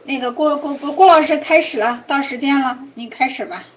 那个郭老师开始了，到时间了，你开始吧。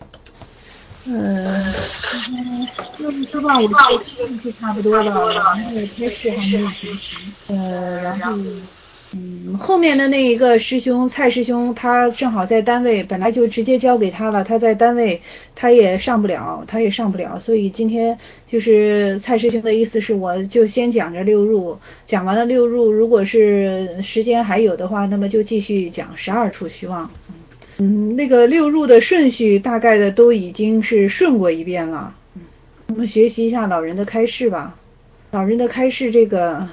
说吧，我这个气是差不多了，然后开始还没有开始。然后后面的那一个师兄蔡师兄，他正好在单位，本来就直接交给他了，他在单位他也上不了，所以今天就是蔡师兄的意思是，我就先讲着六入，讲完了六入，如果是时间还有的话，那么就继续讲12处虚妄。那个六入的顺序大概的都已经是顺过一遍了。我们学习一下老人的开示吧。老人的开示，这个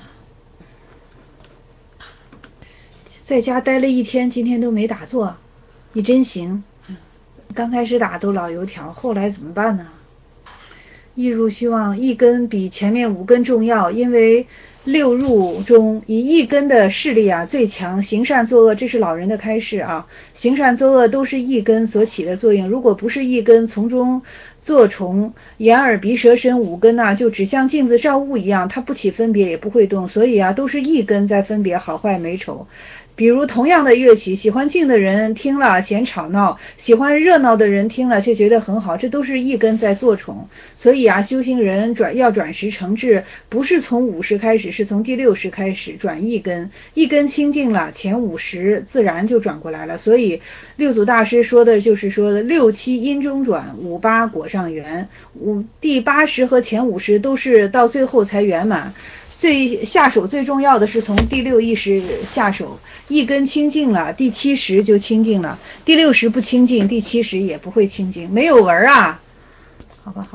在家待了一天，今天都没打坐，你真行。刚开始打都老油条，后来怎么办呢？一入虚妄，一根比前面5根重要，因为六入中以一根的势力最强，行善作恶，这是老人的开示啊。行善作恶都是一根所起的作用，如果不是一根，从中作虫，眼耳鼻舌身5根就只像镜子照物一样，它不起分别也不会动，所以都是一根在分别好坏美丑。比如同样的乐曲，喜欢静的人听了嫌吵闹，喜欢热闹的人听了却觉得很好，这都是一根在作宠。所以修行人要转识成智，不是从50开始，是从第60开始转一根，一根清净了，前50自然就转过来了。所以六祖大师说的就是说的6、7因中转，5、8果上圆，第80和前50都是到最后才圆满。最下手最重要的是从第6意识下手，一根清净了，第70就清净了，第60不清净，第70也不会清净，没有文啊。好吧，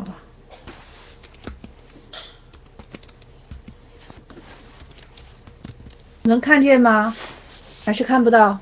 能看见吗？还是看不到？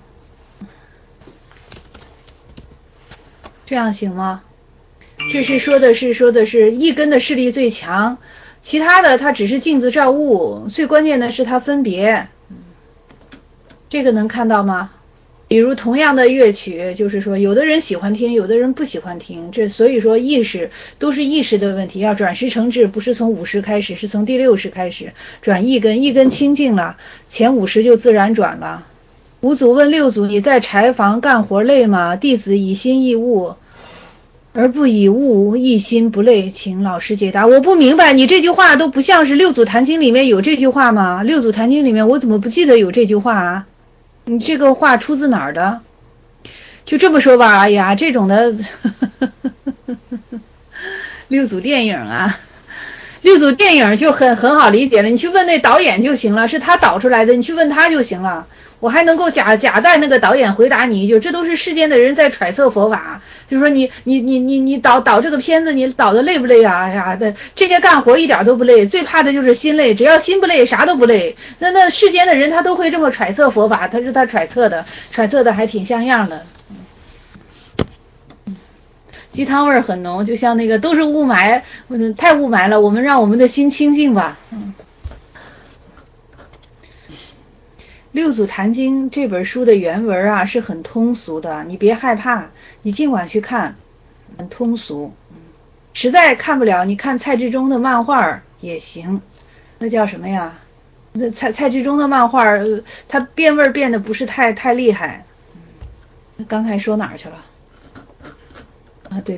这样行吗？这是说的是一根的势力最强，其他的它只是镜子照物，最关键的是它分别。这个能看到吗？比如同样的乐曲，就是说有的人喜欢听，有的人不喜欢听，这所以说意识都是意识的问题，要转识成智，不是从50开始，是从第60开始转一根清净了，前50就自然转了。五祖问六祖，你在柴房干活累吗？弟子以心易物，而不以物一心不累，请老师解答。我不明白，你这句话都不像是六祖坛经里面有这句话吗？六祖坛经里面我怎么不记得有这句话啊？你这个话出自哪儿的？就这么说吧，哎呀，这种的六组电影六组电影就很好理解了，你去问那导演就行了，是他导出来的，你去问他就行了。我还能够假带那个导演回答你一句，这都是世间的人在揣测佛法，就是说你导这个片子，你导的累不累啊？哎呀，这些干活一点都不累，最怕的就是心累，只要心不累，啥都不累。那世间的人他都会这么揣测佛法，他是他揣测的还挺像样的。鸡汤味很浓，就像那个都是雾霾，太雾霾了，我们让我们的心清净吧。六祖坛经这本书的原文是很通俗的，你别害怕，你尽管去看，很通俗。实在看不了，你看蔡志忠的漫画也行。那叫什么呀？那蔡志忠的漫画，他变味变得不是太厉害。刚才说哪儿去了？对，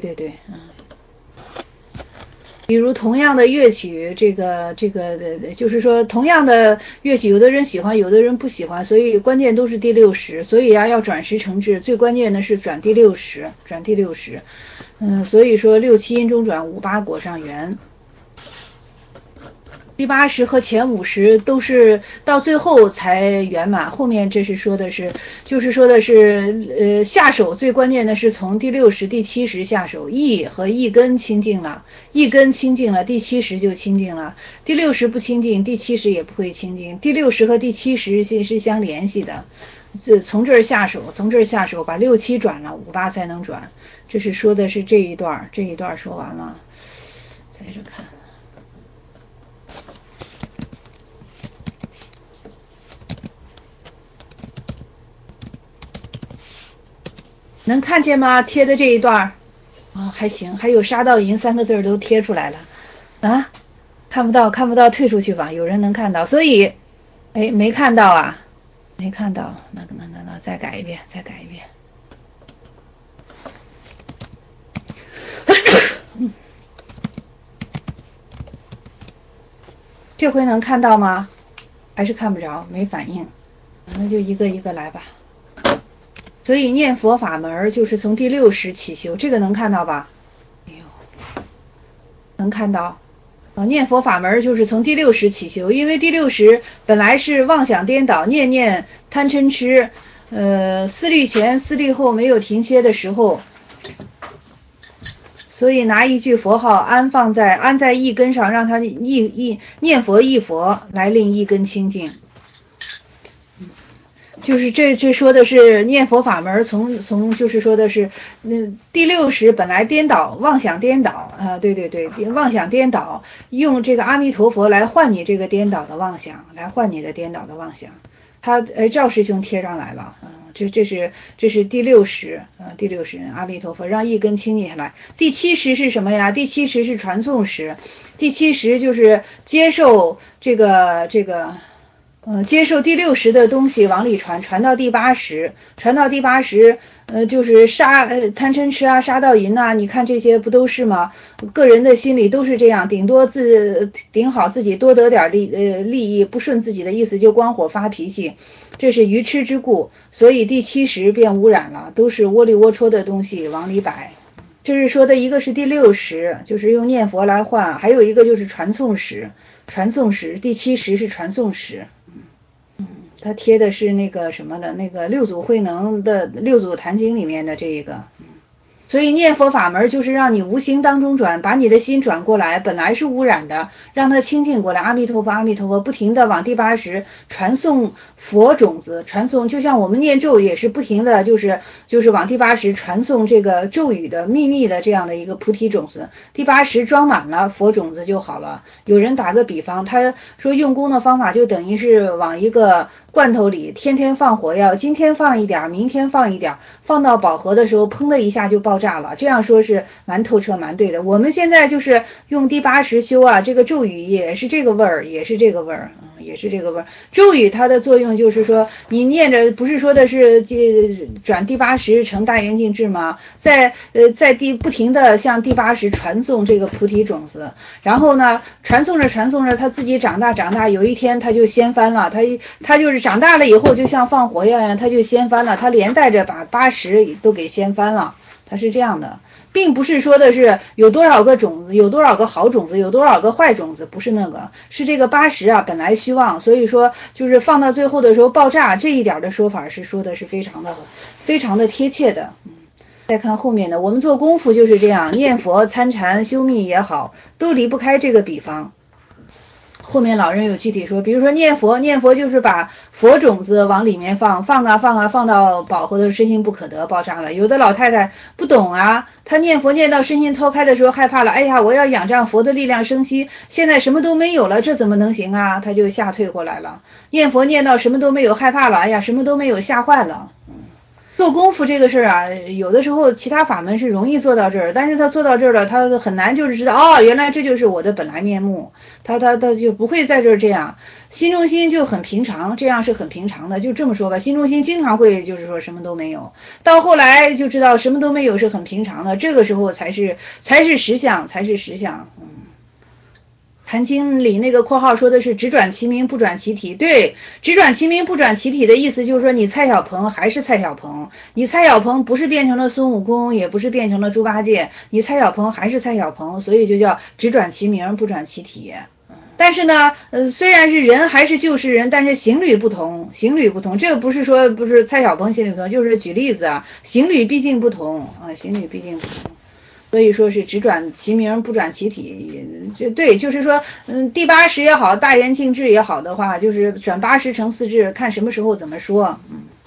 比如同样的乐曲，这个就是说同样的乐曲，有的人喜欢，有的人不喜欢，所以关键都是第60，所以要转识成智，最关键的是转第60。所以说6、7因中转，5、8果上圆。第80和前50都是到最后才圆满，后面这是说的是，下手最关键的是从第60、第70下手，和一根清净了，第70就清净了，第60不清净，第70也不会清净，第60和第70是相联系的，从这儿下手，把6、7转了，5、8才能转，这是说的是这一段说完了，在这看。能看见吗？贴的这一段还行，还有杀盗淫3个字都贴出来了看不到，退出去吧，有人能看到，所以没看到没看到，那再改一遍。这回能看到吗？还是看不着，没反应。那就一个一个来吧。所以念佛法门就是从第六识起修，这个能看到吧？能看到。念佛法门就是从第六识起修，因为第六识本来是妄想颠倒、念念贪嗔痴，思虑前思虑后没有停歇的时候，所以拿一句佛号安在一根上，让他念佛忆佛，来令一根清净。就是这说的是念佛法门，从就是说的是第六识本来颠倒妄想颠倒对，妄想颠倒，用这个阿弥陀佛来换你这个颠倒的妄想，他赵师兄贴上来了，这是第六识，第六识阿弥陀佛让一根清净下来。第七识是什么呀？第七识是传送识，第七识就是接受接受第六识的东西往里传到第八识，就是贪嗔痴啊，杀盗淫啊，你看这些不都是吗？个人的心里都是这样，顶多顶好自己多得点利益，不顺自己的意思就光火发脾气，这是愚痴之故。所以第七识变污染了，都是窝里窝戳的东西往里摆。这是说的一个是第六识，就是用念佛来换，还有一个就是传送识，第七识是传送识。他贴的是那个什么的，那个六祖慧能的六祖坛经里面的这一个。所以念佛法门就是让你无形当中转，把你的心转过来，本来是污染的，让它清净过来。阿弥陀佛，阿弥陀佛，不停的往第八识传送佛种子，就像我们念咒也是不停的，就是往第八识传送这个咒语的秘密的这样的一个菩提种子。第八识装满了佛种子就好了。有人打个比方，他说用功的方法就等于是往一个罐头里天天放火药，今天放一点，明天放一点，放到饱和的时候，砰的一下就爆炸了。这样说是蛮透彻蛮对的。我们现在就是用第八识修啊，这个咒语也是这个味儿。咒语它的作用就是说，你念着不是说的是转第八识成大圆镜智吗？在不停的向第八识传送这个菩提种子，然后呢，传送着，他自己长大，有一天他就掀翻了，他就是长大了以后就像放火药一样，他就掀翻了，他连带着把八识都给掀翻了。它是这样的，并不是说的是有多少个种子，有多少个好种子，有多少个坏种子，不是那个，是这个八识啊本来虚妄，所以说就是放到最后的时候爆炸，这一点的说法是说的是非常的贴切的。再看后面的，我们做功夫就是这样，念佛参禅修密也好，都离不开这个比方。后面老人有具体说，比如说念佛就是把佛种子往里面放到饱和的身心不可得，爆炸了。有的老太太不懂啊，她念佛念到身心脱开的时候害怕了，哎呀，我要仰仗佛的力量生息，现在什么都没有了，这怎么能行啊？她就吓退过来了。念佛念到什么都没有，害怕了，哎呀，什么都没有，吓坏了。做功夫这个事儿啊，有的时候其他法门是容易做到这儿，但是他做到这儿了，他很难就是知道原来这就是我的本来面目，他就不会在这儿这样，心中心就很平常，这样是很平常的，就这么说吧，心中心经常会就是说什么都没有，到后来就知道什么都没有是很平常的，这个时候才是实相，坛经里那个括号说的是只转其名不转其体，对，只转其名不转其体的意思就是说你蔡小鹏还是蔡小鹏，你蔡小鹏不是变成了孙悟空，也不是变成了猪八戒，你蔡小鹏还是蔡小鹏，所以就叫只转其名不转其体。但是呢，虽然是人还是救世人，但是行旅不同，这个不是蔡小鹏行旅不同，就是举例子啊，行旅毕竟不同。所以说是只转其名不转其体，就对，就是说，第八识也好，大圆镜智也好的话，就是转八识成四智，看什么时候怎么说。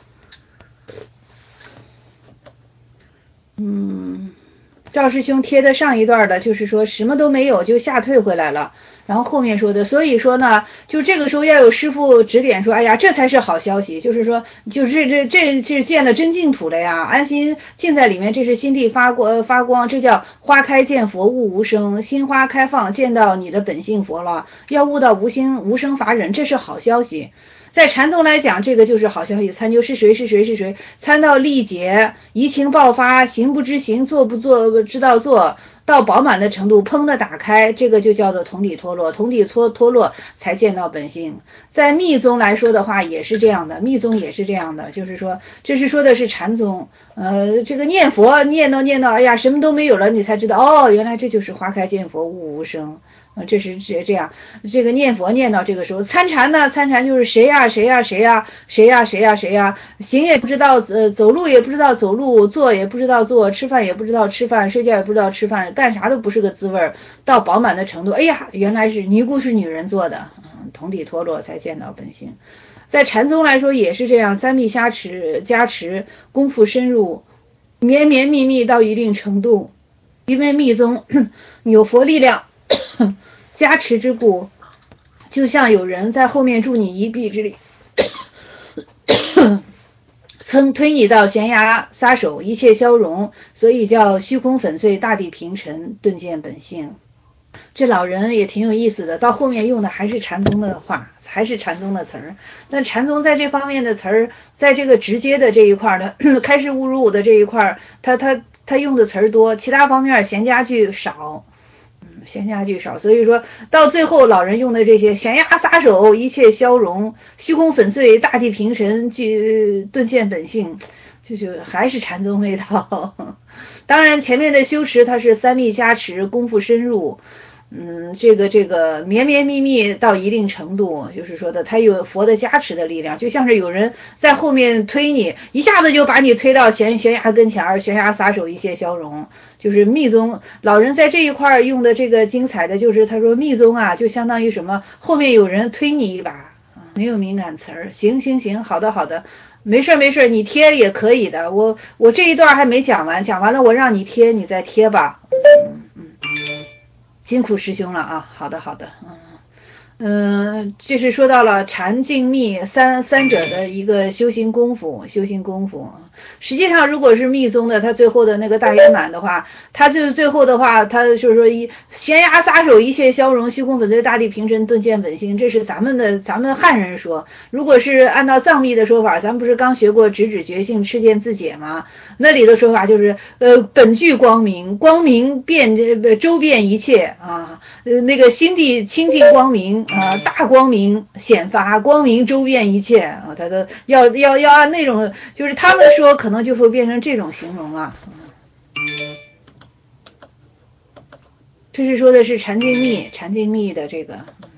赵师兄贴的上一段的，就是说什么都没有就吓退回来了。然后后面说的，所以说呢，就这个时候要有师父指点说，哎呀，这才是好消息，就是说，就是这是见了真净土了呀，安心静在里面，这是心地发光，这叫花开见佛悟无生，心花开放见到你的本性佛了，要悟到无生法忍，这是好消息。 在禅宗来讲，这个就是好消息，参究是谁是谁是谁，参到力竭，移情爆发，行不知行，做不做知道做，到饱满的程度，砰的打开，这个就叫做同体脱落，同体脱落才见到本性。在密宗来说的话，也是这样的，密宗也是这样的，就是说，这是说的是禅宗，这个念佛念到，哎呀，什么都没有了，你才知道，哦，原来这就是花开见佛，悟无生。这是这样，这个念佛念到这个时候，参禅呢，参禅就是谁呀，行也不知道，走路也不知道走路，坐也不知道坐，吃饭也不知道吃饭，睡觉也不知道吃饭，干啥都不是个滋味，到饱满的程度，哎呀，原来是尼姑是女人做的，同体脱落才见到本性。在禅宗来说也是这样，三密加持，功夫深入，绵绵密密到一定程度，因为密宗有佛力量加持之故，就像有人在后面助你一臂之力，曾推你到悬崖撒手，一切消融，所以叫虚空粉碎，大地平沉，顿见本性。这老人也挺有意思的，到后面用的还是禅宗的话，还是禅宗的词儿。那禅宗在这方面的词儿，在这个直接的这一块的开示悟入我的这一块，他用的词儿多，其他方面闲暇句少。所以说到最后老人用的这些悬崖撒手，一切消融，虚空粉碎，大地平沉，顿见本性，就还是禅宗味道。当然前面的修持它是三密加持，功夫深入，这个绵绵密密到一定程度，就是说的它有佛的加持的力量，就像是有人在后面推你，一下子就把你推到悬崖跟前，悬崖撒手，一切消融。就是密宗老人在这一块用的这个精彩的就是他说密宗啊，就相当于什么，后面有人推你一把，没有敏感词儿，行，好的，没事，你贴也可以的，我这一段还没讲完，讲完了我让你贴，你再贴吧。辛苦师兄了啊，好的，这是说到了禅净密三者的一个修行功夫。实际上如果是密宗的，他最后的那个大圆满的话，他就是最后的话，他就是说悬崖撒手，一切消融，虚空粉碎，大地平沉，顿见本性，这是咱们汉人说。如果是按照藏密的说法，咱们不是刚学过直指觉性，赤见自解吗？那里的说法就是本具光明周遍一切啊，那个心地清净光明啊，大光明显发，光明周遍一切啊，他的要按那种，就是他们说可能就会变成这种形容了。这是说的是禅净密的这个。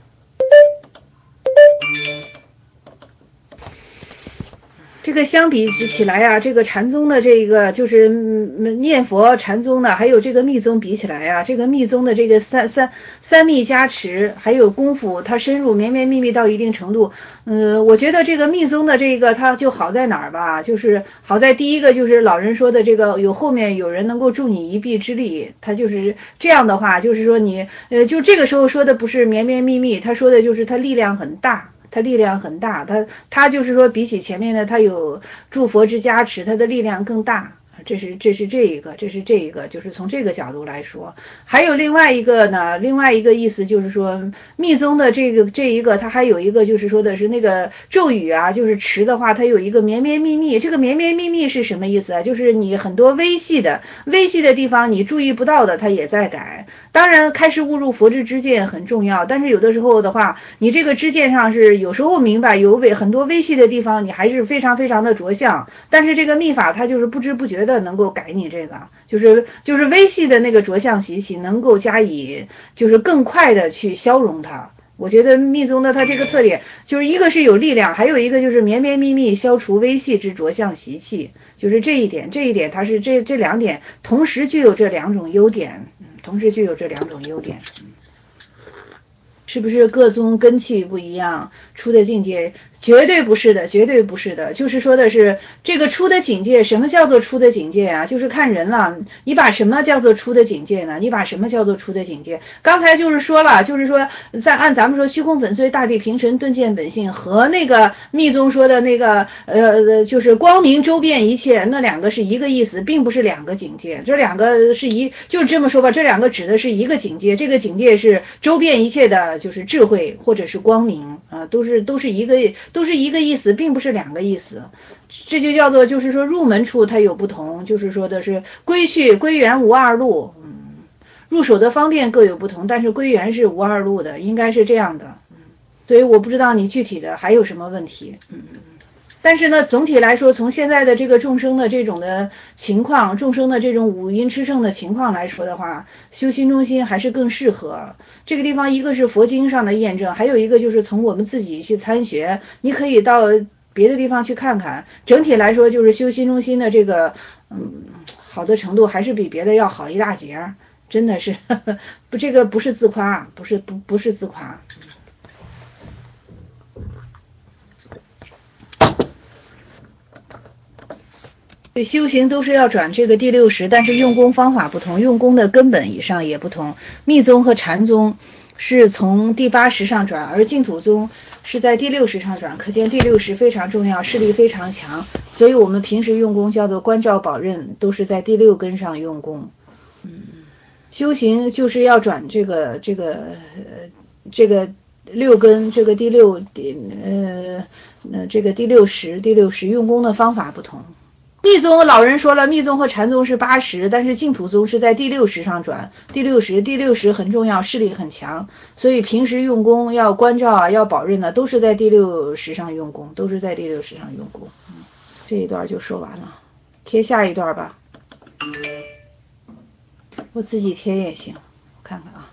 这个相比起来啊，这个禅宗的这个就是念佛禅宗的，还有这个密宗比起来啊，这个密宗的这个三密加持，还有功夫，它深入绵绵密密到一定程度。我觉得这个密宗的这个它就好在哪儿吧，就是好在第一个就是老人说的这个后面有人能够助你一臂之力，他就是这样的话，就是说你就这个时候说的不是绵绵密密，他说的就是他力量很大。他就是说比起前面的他有诸佛之加持，他的力量更大。这是这一个，就是从这个角度来说。还有另外一个意思就是说，密宗的这一个，它还有一个就是说的是那个咒语啊，就是持的话，它有一个绵绵密密。这个绵绵密密是什么意思啊？就是你很多微细的地方你注意不到的，它也在改。当然，开示悟入佛之知见很重要，但是有的时候的话，你这个知见上是有时候明白，很多微细的地方你还是非常非常的着相，但是这个密法它就是不知不觉的能够改你这个，就是微细的那个着相习气能够加以就是更快的去消融它。我觉得密宗的它这个特点就是一个是有力量，还有一个就是绵绵密密消除微细之着相习气，就是这一点它是这两点同时具有这两种优点。是不是各宗根器不一样，出的境界绝对不是的，就是说的是这个出的境界，什么叫做出的境界啊？就是看人了，你把什么叫做出的境界呢？刚才就是说了，就是说按咱们说虚空粉碎，大地平沉，顿见本性，和那个密宗说的那个就是光明周遍一切，那两个是一个意思，并不是两个境界。这两个是就是这么说吧，这两个指的是一个境界，这个境界是周遍一切的，就是智慧或者是光明啊，都是一个， 都是一个意思，并不是两个意思。这就叫做就是说入门处它有不同，就是说的是归去归元无二路，入手的方便各有不同，但是归元是无二路的，应该是这样的。所以我不知道你具体的还有什么问题。但是呢，总体来说，从现在的这个众生的这种的情况，众生的这种五阴炽盛的情况来说的话，修心中心还是更适合。这个地方一个是佛经上的验证，还有一个就是从我们自己去参学，你可以到别的地方去看看。整体来说，就是修心中心的这个好的程度还是比别的要好一大截，真的是不，这个不是自夸，不是自夸。对，修行都是要转这个第60，但是用功方法不同，用功的根本以上也不同。密宗和禅宗是从第80上转，而净土宗是在第60上转，可见第60非常重要，势力非常强。所以我们平时用功叫做观照宝刃，都是在第6根上用功。修行就是要转这个6根，这个第60，第60用功的方法不同。密宗老人说了，密宗和禅宗是80，但是净土宗是在第60上转，第60很重要，势力很强，所以平时用功要关照啊，要保刃呢，都是在第60上用功，都是在第60上用功。这一段就说完了，贴下一段吧，我自己贴也行，我看看啊。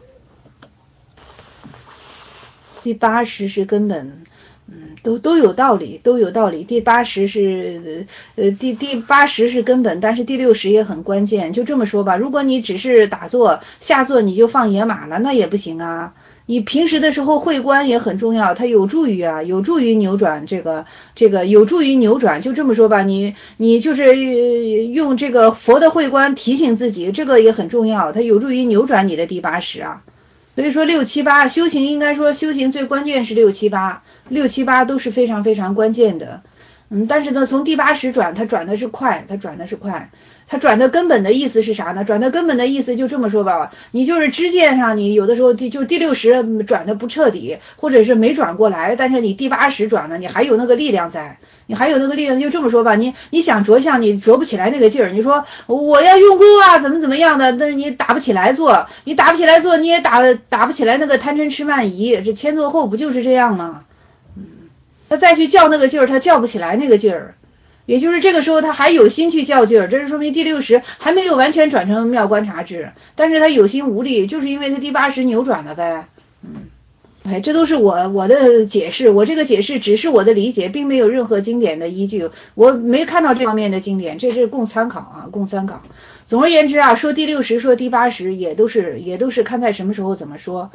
第80是根本。都有道理，都有道理。第80是第80是根本，但是第60也很关键。就这么说吧，如果你只是打坐下坐你就放野马了，那也不行啊。你平时的时候会观也很重要，它有助于扭转这个有助于扭转。就这么说吧，你就是用这个佛的慧观提醒自己，这个也很重要，它有助于扭转你的第80啊。所以说6、7、8修行，应该说修行最关键是6、7、8，6、7、8都是非常非常关键的。但是呢，从第80转，它转的是快，它转的根本的意思是啥呢？转的根本的意思就这么说吧，你就是支见上，你有的时候就第60转的不彻底，或者是没转过来，但是你第80转了，你还有那个力量在。就这么说吧，你想着相，你着不起来那个劲儿。你说我要用功啊，怎么样的，但是你打不起来做，你也打不起来那个贪嗔痴慢疑，这前坐后不就是这样吗？他再去较那个劲儿，他较不起来那个劲儿，也就是这个时候他还有心去较劲儿，这是说明第60还没有完全转成妙观察智，但是他有心无力，就是因为他第80扭转了呗。这都是我的解释，我这个解释只是我的理解，并没有任何经典的依据，我没看到这方面的经典，这是供参考啊，供参考。总而言之啊，说第60说第80也都是看在什么时候怎么说。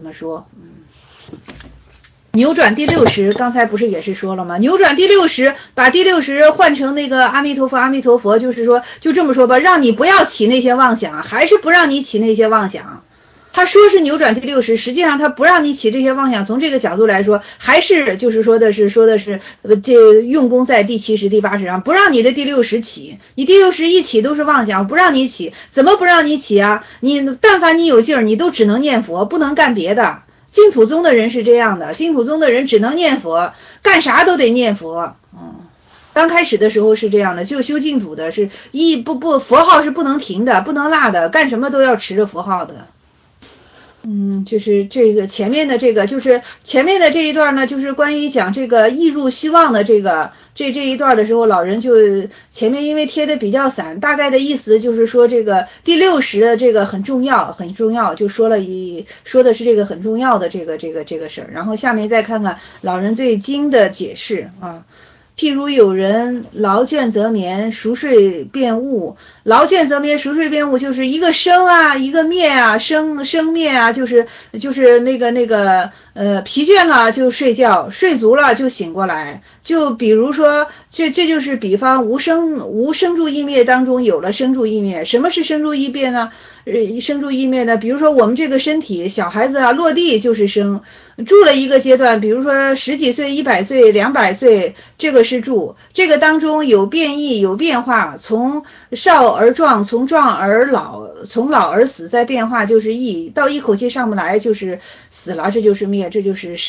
扭转第60，刚才不是也是说了吗？扭转第60，把第60换成那个阿弥陀佛，就是说就这么说吧，让你不要起那些妄想，还是不让你起那些妄想。他说是扭转第60，实际上他不让你起这些妄想，从这个角度来说，还是就是说的是这用功在第70、第80上，不让你的第60起。你第60一起都是妄想，不让你起，怎么不让你起啊？但凡你有劲儿，你都只能念佛，不能干别的。净土宗的人是这样的，净土宗的人只能念佛，干啥都得念佛。刚开始的时候是这样的，就修净土的是佛号是不能停的，不能落的，干什么都要持着佛号的。就是这个前面的这一段呢，就是关于讲这个易入虚妄的这一段的时候，老人就前面因为贴的比较散，大概的意思就是说这个第60的这个很重要，就说的是这个很重要的这个事儿。然后下面再看看老人对经的解释啊。譬如有人劳倦则眠，熟睡便悟。劳倦则眠，熟睡便悟，就是一个生啊，一个灭啊，生灭啊，就是那个疲倦了就睡觉，睡足了就醒过来。就比如说，这就是比方无生住异灭当中有了生住异灭。什么是生住异灭呢？生住异灭呢？比如说我们这个身体，小孩子啊落地就是生，住了一个阶段，比如说10几岁、100岁、200岁，这个是住。这个当中有变异，有变化，从少而壮，从壮而老，从老而死，再变化就是异，到一口气上不来就是死了，这就是灭，这就是生。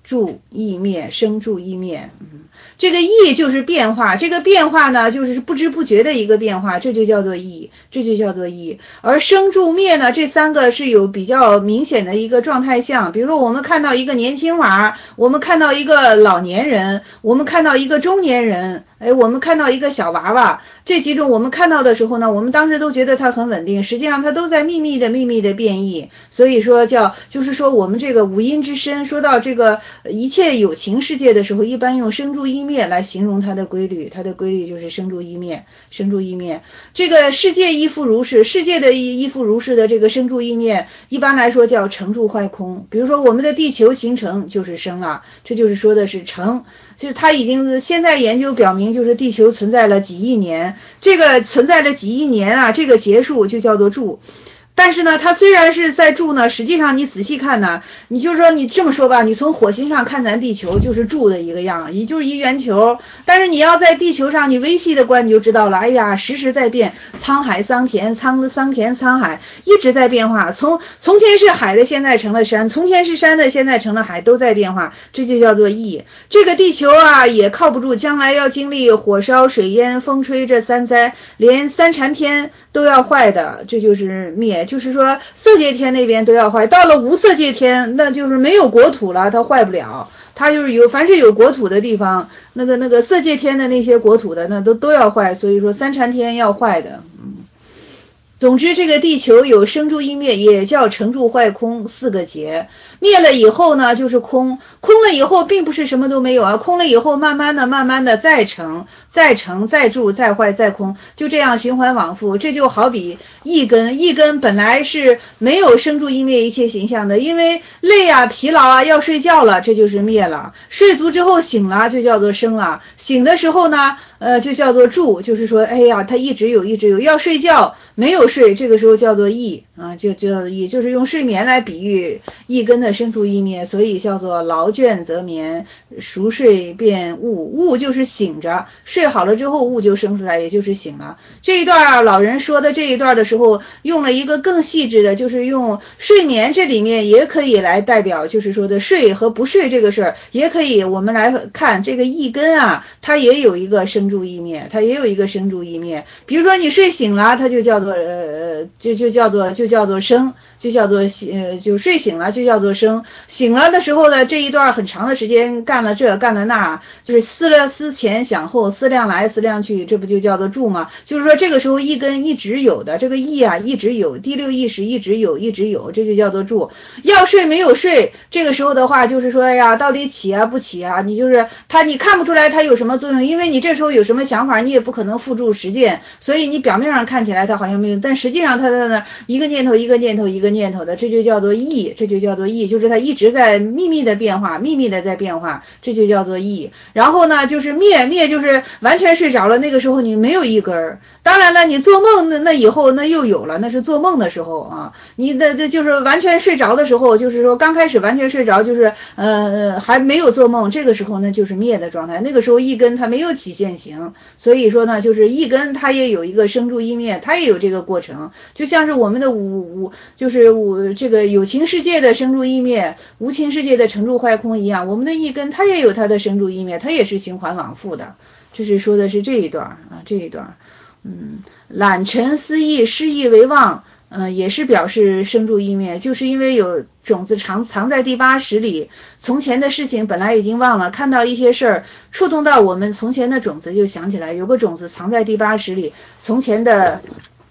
住意灭，生住意灭。这个意就是变化，这个变化呢就是不知不觉的一个变化，这就叫做意，这就叫做意。而生住灭呢，这三个是有比较明显的一个状态相。比如说我们看到一个年轻娃，我们看到一个老年人，我们看到一个中年人，我们看到一个小娃娃，这几种我们看到的时候呢，我们当时都觉得它很稳定，实际上它都在秘密的变异。所以说就是说我们这个五阴之身，说到这个一切有情世界的时候，一般用生住意灭来形容它的规律，它的规律就是生住意灭，生住意灭。这个世界依附如是，世界的依附如是的这个生住意灭，一般来说叫成住坏空。比如说我们的地球形成就是生了，这就是说的是成，就是它已经现在研究表明，就是地球存在了几亿年，这个存在了几亿年啊，这个结束就叫做住。但是呢，它虽然是在住呢，实际上你仔细看呢，你就是说你这么说吧，你从火星上看咱地球就是住的一个样，也就是一圆球。但是你要在地球上你微细的观你就知道了，哎呀，时时在变，沧海桑田，桑田沧海一直在变化。从前是海的，现在成了山；从前是山的，现在成了海，都在变化。这就叫做意。这个地球啊也靠不住，将来要经历火烧、水淹、风吹这三灾，连三禅天都要坏的，这就是灭。就是说色界天那边都要坏，到了无色界天，那就是没有国土了，它坏不了。它就是凡是有国土的地方，那个色界天的那些国土的，那都要坏。所以说三禅天要坏的。总之这个地球有生住意灭，也叫成住坏空四个劫。灭了以后呢就是空，空了以后并不是什么都没有啊，空了以后慢慢的再成，再住，再坏，再空，就这样循环往复。这就好比一根本来是没有生住意灭一切形象的，因为累啊疲劳啊要睡觉了，这就是灭了。睡足之后醒了就叫做生了，醒的时候呢就叫做住，就是说哎呀它一直有，要睡觉没有睡，这个时候叫做意啊，就叫做意，就是用睡眠来比喻一根的生住意灭，所以叫做劳倦则眠，熟睡变悟。悟就是醒着，睡好了之后悟就生出来，也就是醒了。这一段老人说的这一段的时候，用了一个更细致的，就是用睡眠这里面也可以来代表，就是说的睡和不睡这个事儿，也可以我们来看这个一根啊，它也有一个生住意灭，它也有一个生住意灭。比如说你睡醒了，它就叫做就叫做生，就叫做就睡醒了就叫做生。醒了的时候呢，这一段很长的时间干了这干了那，就是思前想后，思量来思量去，这不就叫做住吗？就是说这个时候一根一直有的，这个意啊一直有，第六意识一直有，这就叫做住。要睡没有睡，这个时候的话就是说呀，到底起啊不起啊，你就是你看不出来它有什么作用，因为你这时候有什么想法你也不可能付诸实践，所以你表面上看起来它好像没有，但实际上它在那一个念头的，这就叫做意，就是它一直在秘密的变化，这就叫做意。然后呢就是灭就是完全睡着了，那个时候你没有一根。当然了，你做梦那以后那又有了，那是做梦的时候啊。你的就是完全睡着的时候，就是说刚开始完全睡着，就是还没有做梦，这个时候呢就是灭的状态。那个时候一根它没有起现行，所以说呢就是一根它也有一个生住意灭，它也有这个过程，就像是我们的这个有情世界的生住意灭，无情世界的成住坏空一样，我们的一根它也有它的生住意灭，它也是循环往复的。这是说的是这一段啊，这一段。懒陈思意，失意为妄，也是表示生住意灭，就是因为有种子藏在第八识里，从前的事情本来已经忘了，看到一些事儿触动到我们从前的种子就想起来，有个种子藏在第八识里，从前的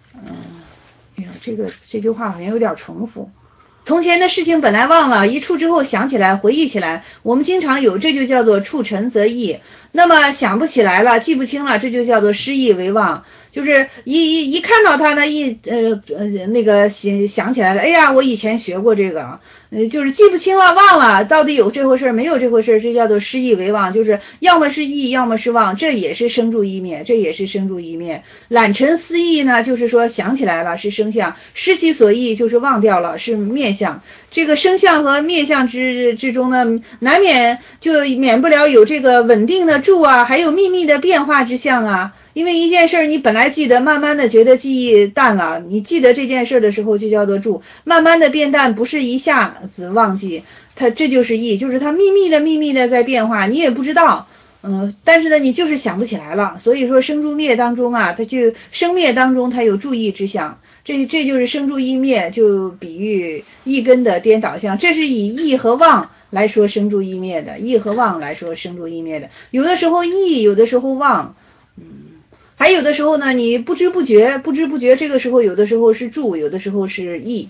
这句话好像有点重复。从前的事情本来忘了，一触之后想起来，回忆起来，我们经常有，这就叫做触尘则忆。那么想不起来了，记不清了，这就叫做失忆为忘，就是一看到它呢，那个想起来了，哎呀，我以前学过这个，就是记不清了，忘了到底有这回事没有这回事，这叫做失忆为忘，就是要么是忆，要么是忘，这也是生住意灭，懒陈思忆呢，就是说想起来了是生相，失其所忆就是忘掉了是灭相。这个生相和灭相之中呢，免不了有这个稳定的住啊，还有秘密的变化之相啊。 因为一件事你本来记得，慢慢的觉得记忆淡了，你记得这件事的时候就叫做住，慢慢的变淡，不是一下子忘记，这就是意，就是它秘密的在变化，你也不知道。但是呢，你就是想不起来了，所以说生住灭当中啊，它就生灭当中它有住意之相，这就是生住意灭，就比喻意根的颠倒相，这是以意和妄来说生住意灭的，意和妄来说生住意灭的，有的时候意，有的时候妄，还有的时候呢，你不知不觉，这个时候有的时候是住，有的时候是意。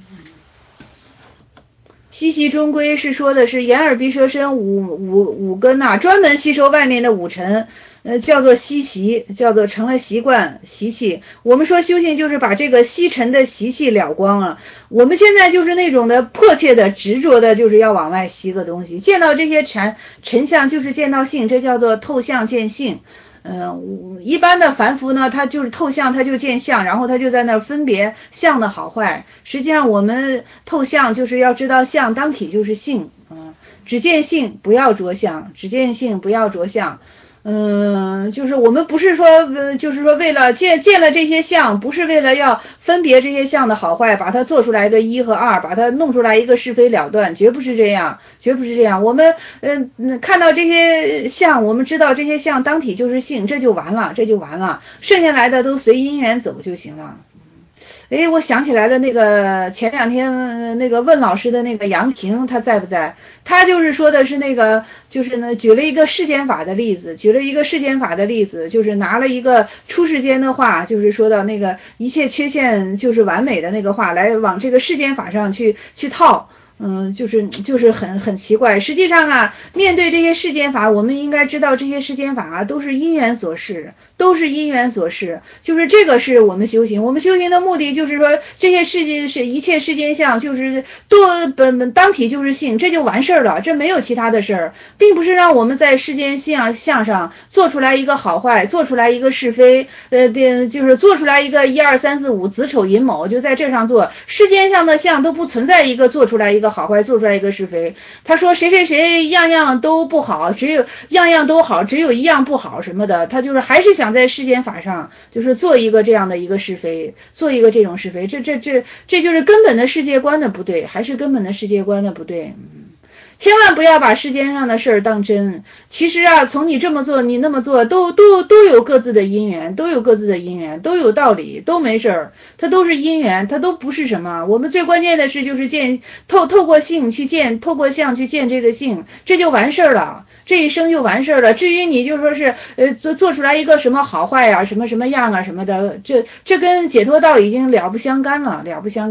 吸习中归是说的是眼耳鼻舌身五根呐，专门吸收外面的五尘，叫做吸习，叫做成了习惯习气。我们说修行就是把这个吸尘的习气了光了。我们现在就是那种的迫切的执着的，就是要往外吸个东西，见到这些尘相就是见到性，这叫做透相见性。一般的凡夫呢，他就是透相，他就见相，然后他就在那分别相的好坏。实际上我们透相就是要知道相当体就是性，只见性不要着相，只见性不要着相。就是我们不是说，就是说为了见了这些相，不是为了要分别这些相的好坏，把它做出来一个一和二，把它弄出来一个是非了断，绝不是这样，绝不是这样。我们看到这些相，我们知道这些相当体就是性，这就完了，剩下来的都随因缘走就行了。我想起来了，那个前两天那个问老师的那个杨婷，他在不在？他就是说的是那个，就是呢，举了一个世间法的例子，就是拿了一个出世间的话，就是说到那个一切缺陷就是完美的那个话，来往这个世间法上去套。就是很奇怪。实际上啊，面对这些世间法，我们应该知道这些世间法啊都是因缘所示，就是这个是我们修行。我们修行的目的就是说，这些世界是一切世间相，就是本当体就是性，这就完事儿了，这没有其他的事儿，并不是让我们在世间相上做出来一个好坏，做出来一个是非，就是做出来一个1、2、3、4、5子丑寅卯，就在这上做。世间上的相都不存在一个做出来一个好坏，做出来一个是非。他说谁样样都不好，只有样样都好，只有一样不好什么的，他就是还是想在世间法上就是做一个这样的一个是非，做一个这种是非，这就是根本的世界观的不对，还是根本的世界观的不对。千万不要把世间上的事儿当真。其实啊，从你这么做，你那么做，都有各自的因缘，都有道理，都没事儿，它都是因缘，它都不是什么。我们最关键的是就是透过性去见，透过相去见这个性，这就完事儿了。这一生就完事儿了。至于你就说是做出来一个什么好坏啊，什么样啊什么的，这跟解脱道已经了不相干了。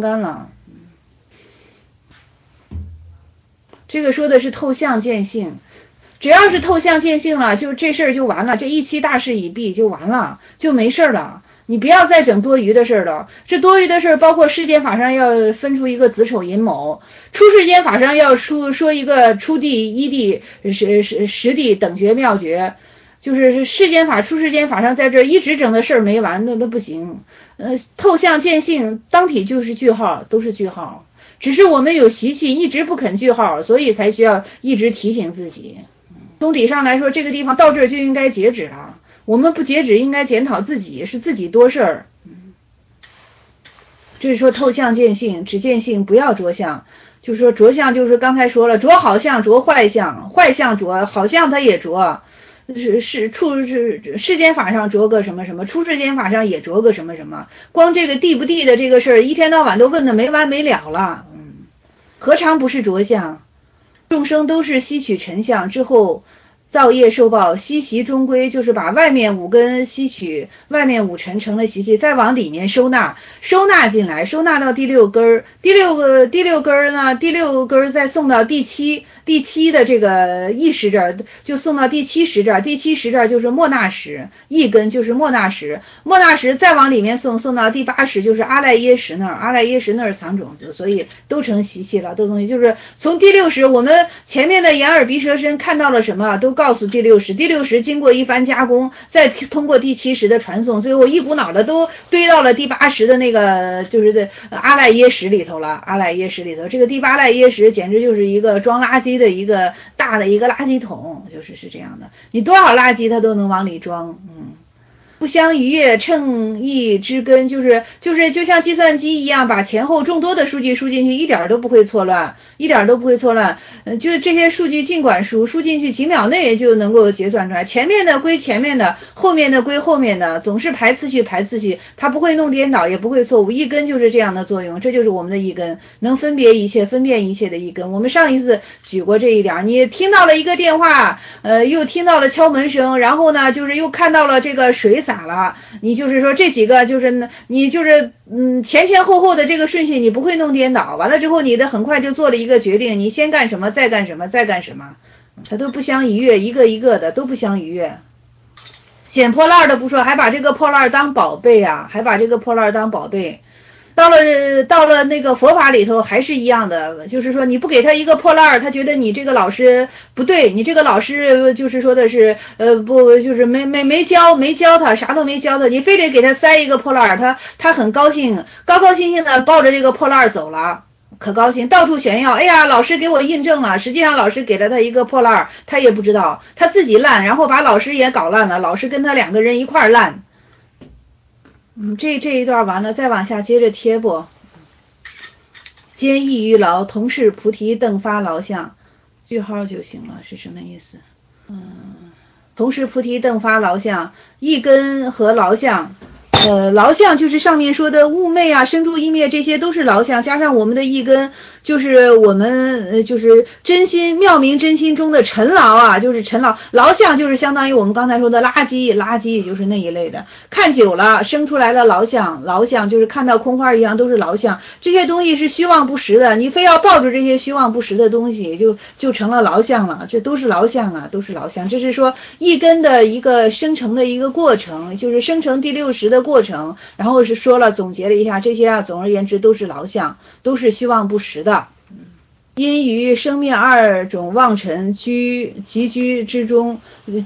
这个说的是透相见性，只要是透相见性了，就这事儿就完了，这一期大事已毕就完了，就没事了。你不要再整多余的事了。这多余的事包括世间法上要分出一个子丑寅卯，出世间法上要说一个初地、一地、实地等觉妙觉。就是世间法出世间法上在这一直整的事儿没完，那不行。透相见性当体就是句号，都是句号。只是我们有习气，一直不肯句号，所以才需要一直提醒自己。从理上来说，这个地方到这儿就应该截止了。我们不截止，应该检讨自己，是自己多事儿。这是说透相见性，只见性，不要着相。就是说着相，就是刚才说了，着好相，着坏相，坏相着，好相他也着。世间法上着个什么什么，出世间法上也着个什么什么，光这个地不地的这个事儿，一天到晚都问的没完没了了。何尝不是着相？众生都是吸取尘相之后造业受报，吸习中归，就是把外面五根吸取，外面五尘成了习气，再往里面收纳进来，收纳到第六根，第六根呢，第六根再送到第七的这个意识这儿，就送到第七识这儿，第七识这儿就是莫那识，一根就是莫那识，莫那识再往里面送到第八识，就是阿赖耶识那儿，阿赖耶识那儿藏种子，所以都成习气了，都东西就是从第六识，我们前面的眼耳鼻舌身看到了什么，都告诉第六识，第六识经过一番加工，再通过第七识的传送，最后一股脑的都堆到了第八识的那个就是的阿赖耶识里头了，阿赖耶识里头，这个第八赖耶识简直就是一个装垃圾的一个大的一个垃圾桶，就是这样的，你多少垃圾它都能往里装。 不相逾越，称义之根，就像计算机一样，把前后众多的数据输进去，一点都不会错乱，一点都不会错乱。就是这些数据尽管输进去，几秒内就能够结算出来，前面的归前面的，后面的归后面的，总是排次序，它不会弄颠倒，也不会错误。一根就是这样的作用，这就是我们的一根，能分辨一切的一根。我们上一次举过这一点，你听到了一个电话，又听到了敲门声，然后呢，就是又看到了这个水洒了，你就是说这几个就是你就是前后的这个顺序你不会弄颠倒，完了之后你的很快就做了一个决定，你先干什么再干什么再干什么，它都不相逾越，一个一个的都不相逾越。捡破烂的不说，还把这个破烂当宝贝啊，到了那个佛法里头还是一样的，就是说你不给他一个破烂，他觉得你这个老师不对，你这个老师就是说的是不就是没教他，啥都没教他，你非得给他塞一个破烂，他很高兴，高高兴兴的抱着这个破烂走了，可高兴，到处炫耀，哎呀，老师给我印证了，实际上老师给了他一个破烂，他也不知道，他自己烂，然后把老师也搞烂了，老师跟他两个人一块烂。这一段完了，再往下接着贴不？兼益于劳，同是菩提等发劳相，句号就行了，是什么意思？同是菩提等发劳相，一根和劳相。劳相就是上面说的物昧啊、生住意灭，这些都是劳相，加上我们的一根，就是我们就是真心妙明真心中的尘劳啊，就是尘劳。劳相就是相当于我们刚才说的垃圾就是那一类的。看久了生出来了劳相就是看到空花一样，都是劳相。这些东西是虚妄不实的，你非要抱着这些虚妄不实的东西，就成了劳相了。这都是劳相啊，都是劳相。这是说一根的一个生成的一个过程，就是生成第60的过程。然后是说了，总结了一下这些啊，总而言之都是劳相，都是虚妄不实的。因于生灭二种妄尘居之中，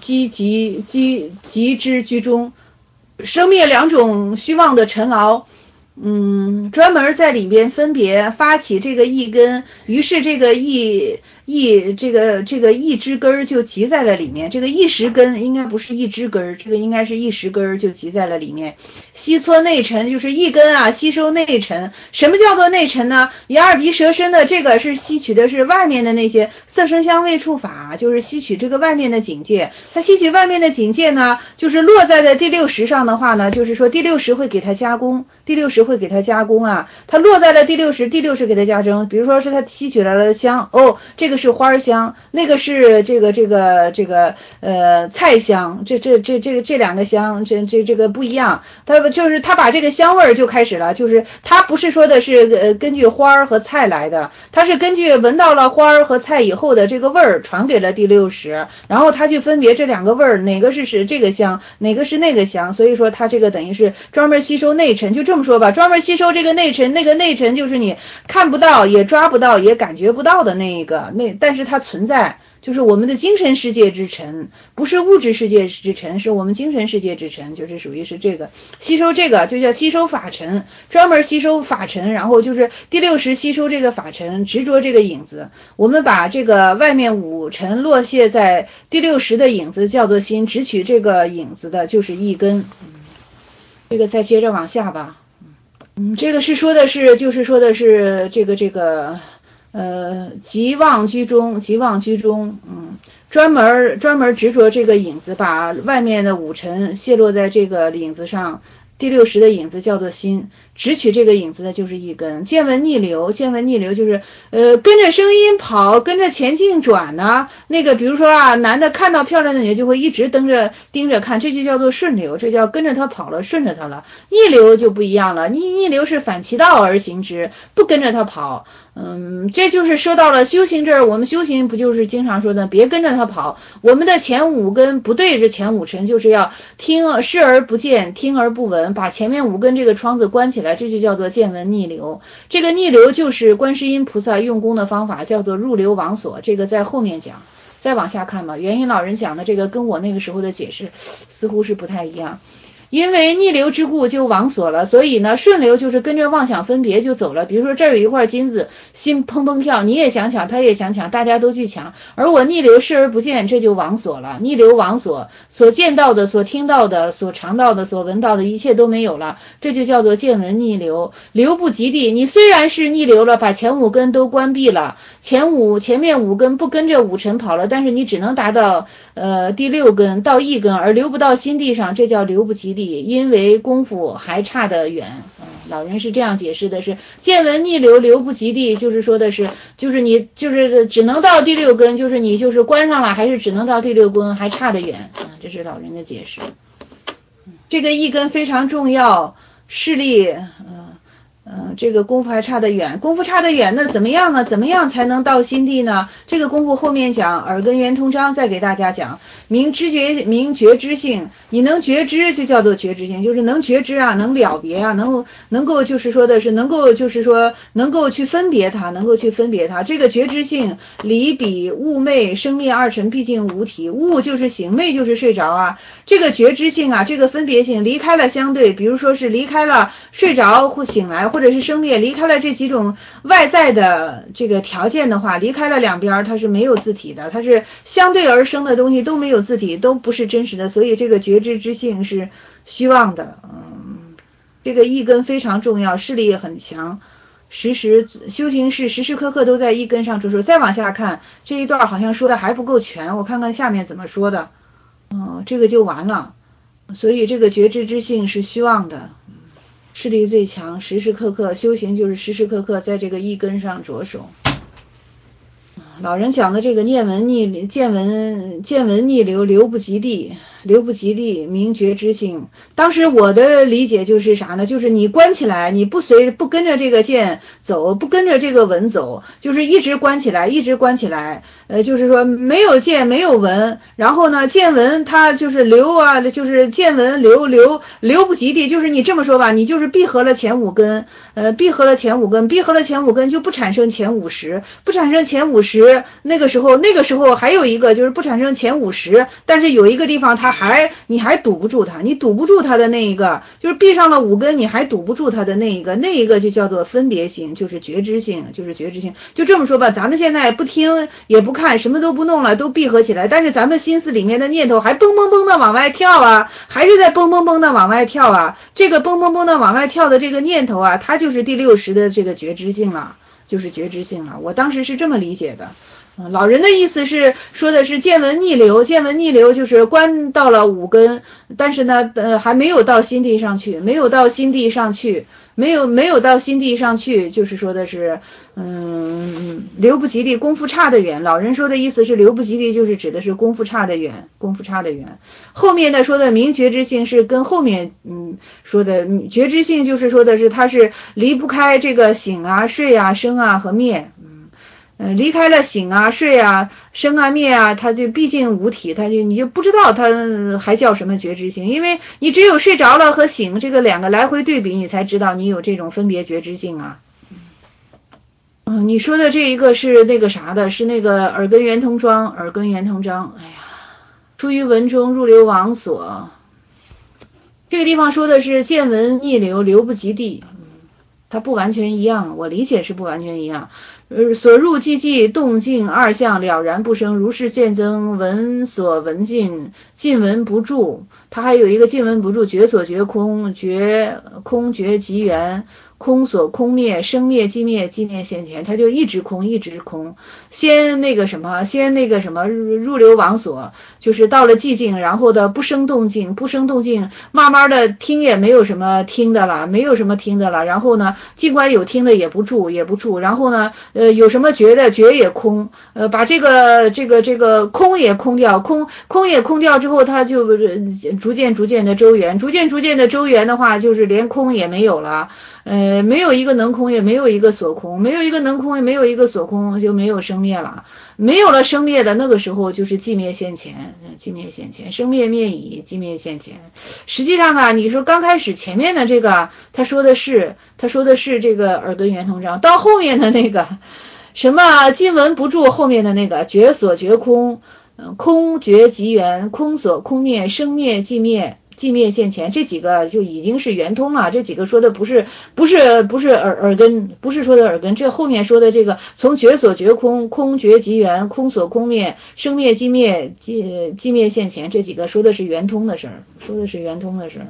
集之居中，生灭两种虚妄的尘劳，专门在里边分别发起这个一根，于是这个这个一枝根就集在了里面，这个一时根应该不是一枝根，这个应该是一时根就集在了里面。吸撮内尘就是一根啊，吸收内尘。什么叫做内尘呢？眼耳鼻舌身的这个是吸取的是外面的那些色声香味触法，就是吸取这个外面的境界。它吸取外面的境界呢，就是落在的第60上的话呢，就是说第60会给它加工，啊，它落在了第60给它加征。比如说是它吸取来了香，这个是花香，那个是这个菜香，这两个香，这个不一样。他把这个香味就开始了，就是他不是说的是根据花和菜来的，他是根据闻到了花和菜以后的这个味儿传给了第60，然后他去分别这两个味儿，哪个是这个香，哪个是那个香，所以说他这个等于是专门吸收内尘，就这么说吧，专门吸收这个内尘，那个内尘就是你看不到也抓不到也感觉不到的但是它存在。就是我们的精神世界之尘，不是物质世界之尘，是我们精神世界之尘，就是属于是这个吸收，这个就叫吸收法尘，专门吸收法尘，然后就是第60吸收这个法尘，执着这个影子。我们把这个外面5尘落谢在第60的影子叫做心，只取这个影子的就是一根。这个再接着往下吧。这个是说的是，就是说的是这个。极妄居中，专门执着这个影子，把外面的5尘泄落在这个影子上，第60的影子叫做心，只取这个影子的就是一根。见闻逆流就是跟着声音跑，跟着前进转呢。那个比如说啊，男的看到漂亮的女的就会一直盯着看，这就叫做顺流，这叫跟着他跑了，顺着他了。逆流就不一样了，逆流是反其道而行之，不跟着他跑。这就是说到了修行这儿，我们修行不就是经常说的别跟着他跑，我们的前5根不对着前5尘，就是要视而不见，听而不闻，把前面5根这个窗子关起来，这就叫做见闻逆流。这个逆流就是观世音菩萨用功的方法，叫做入流往所，这个在后面讲，再往下看吧。元音老人讲的这个跟我那个时候的解释似乎是不太一样。 因为逆流之故就往所了，所以呢顺流就是跟着妄想分别就走了。比如说这儿有一块金子，心砰砰跳，你也想抢，他也想抢，大家都去抢，而我逆流视而不见，这就往所了。逆流往所，所见到的、所听到的、所尝到的、所闻到的一切都没有了，这就叫做见闻逆流。流不及地，你虽然是逆流了，把前五根都关闭了，前面五根不跟着五尘跑了，但是你只能达到第六根到一根，而流不到心地上，这叫流不及地，因为功夫还差得远。老人是这样解释的，是见闻逆流，流不及地，就是说的是，就是你就是只能到第六根，就是你就是关上了，还是只能到第六根，还差得远。这是老人的解释。这个一根非常重要，视力，这个功夫还差得远，功夫差得远，那怎么样呢？怎么样才能到心地呢？这个功夫后面讲，耳根圆通章再给大家讲。明觉知性，你能觉知就叫做觉知性，就是能觉知啊，能了别啊，能够就是说的是能够就是说能够去分别它，能够去分别它。这个觉知性，离比物昧生灭二尘毕竟无体，物就是醒，昧就是睡着啊。这个觉知性啊，这个分别性离开了相对，比如说是离开了睡着或醒来，或者是生灭，离开了这几种外在的这个条件的话，离开了两边，它是没有自体的，它是相对而生的东西都没有自体，都不是真实的，所以这个觉知之性是虚妄的。这个一根非常重要，势力也很强，修行是时时刻刻都在一根上着手。再往下看这一段好像说的还不够全，我看看下面怎么说的。这个就完了。所以这个觉知之性是虚妄的，势力最强，时时刻刻修行就是时时刻刻在这个一根上着手。老人讲的这个见闻逆流，流不及地，流不及地，明觉知性。当时我的理解就是啥呢？就是你关起来，你不跟着这个见走，不跟着这个闻走，就是一直关起来，一直关起来。就是说没有见没有闻，然后呢见闻它就是流啊，就是见闻流不及地，就是你这么说吧，你就是闭合了前五根，闭合了前五根就不产生前50，不产生前50，那个时候还有一个就是不产生前50，但是有一个地方你还堵不住它，你堵不住它的那一个，就是闭上了五根你还堵不住它的那一个就叫做分别性，就是觉知性，就这么说吧，咱们现在不听也不看，什么都不弄了，都闭合起来，但是咱们心思里面的念头还蹦蹦蹦的往外跳啊，还是在蹦蹦蹦的往外跳啊，这个蹦蹦蹦的往外跳的这个念头啊，它就是第60的这个觉知性了，就是觉知性了。我当时是这么理解的。老人的意思是说的是见闻逆流就是关到了五根，但是呢还没有到心地上去，没有到心地上去，就是说的是流不及地，功夫差得远。老人说的意思是流不及地，就是指的是功夫差得远。后面的说的明觉知性是跟后面说的觉知性，就是说的是它是离不开这个醒啊、睡啊、生啊和灭。离开了醒啊、睡啊、生啊、灭啊，它就毕竟无体，你就不知道它还叫什么觉知性，因为你只有睡着了和醒这个两个来回对比，你才知道你有这种分别觉知性啊。你说的这一个是那个啥的，是那个耳根圆通章。哎呀，出于文中入流往所，这个地方说的是见闻逆流，流不及地，它不完全一样，我理解是不完全一样。所入寂寂动静二相了然不生，如是见增，闻所闻尽，尽闻不住。它还有一个尽闻不住，觉所觉空，觉空觉即缘，空所空灭，生灭即灭，即灭现前，它就一直空。先那个什么入流往所，就是到了寂静，然后的不生动静，慢慢的听也没有什么听的了，然后呢尽管有听的也不住，然后呢有什么觉的觉也空，把这个空也空掉，空也空掉之后，它就逐渐的周圆，的话，就是连空也没有了。没有一个能空，也没有一个所空，就没有生灭了。没有了生灭的那个时候，就是寂灭现前，生灭灭已，寂灭现前。实际上啊，你说刚开始前面的这个，他说的是这个耳根圆通章，到后面的那个什么今闻不住，后面的那个觉所觉空，空觉即缘，空所空灭，生灭即灭， 寂灭现前，这几个就已经是圆通了。这几个说的不是耳根，不是说的耳根，这后面说的这个从觉所觉空，空觉即圆，空所空灭，生灭寂灭，寂灭现前，这几个说的是圆通的事儿，说的是圆通的事儿，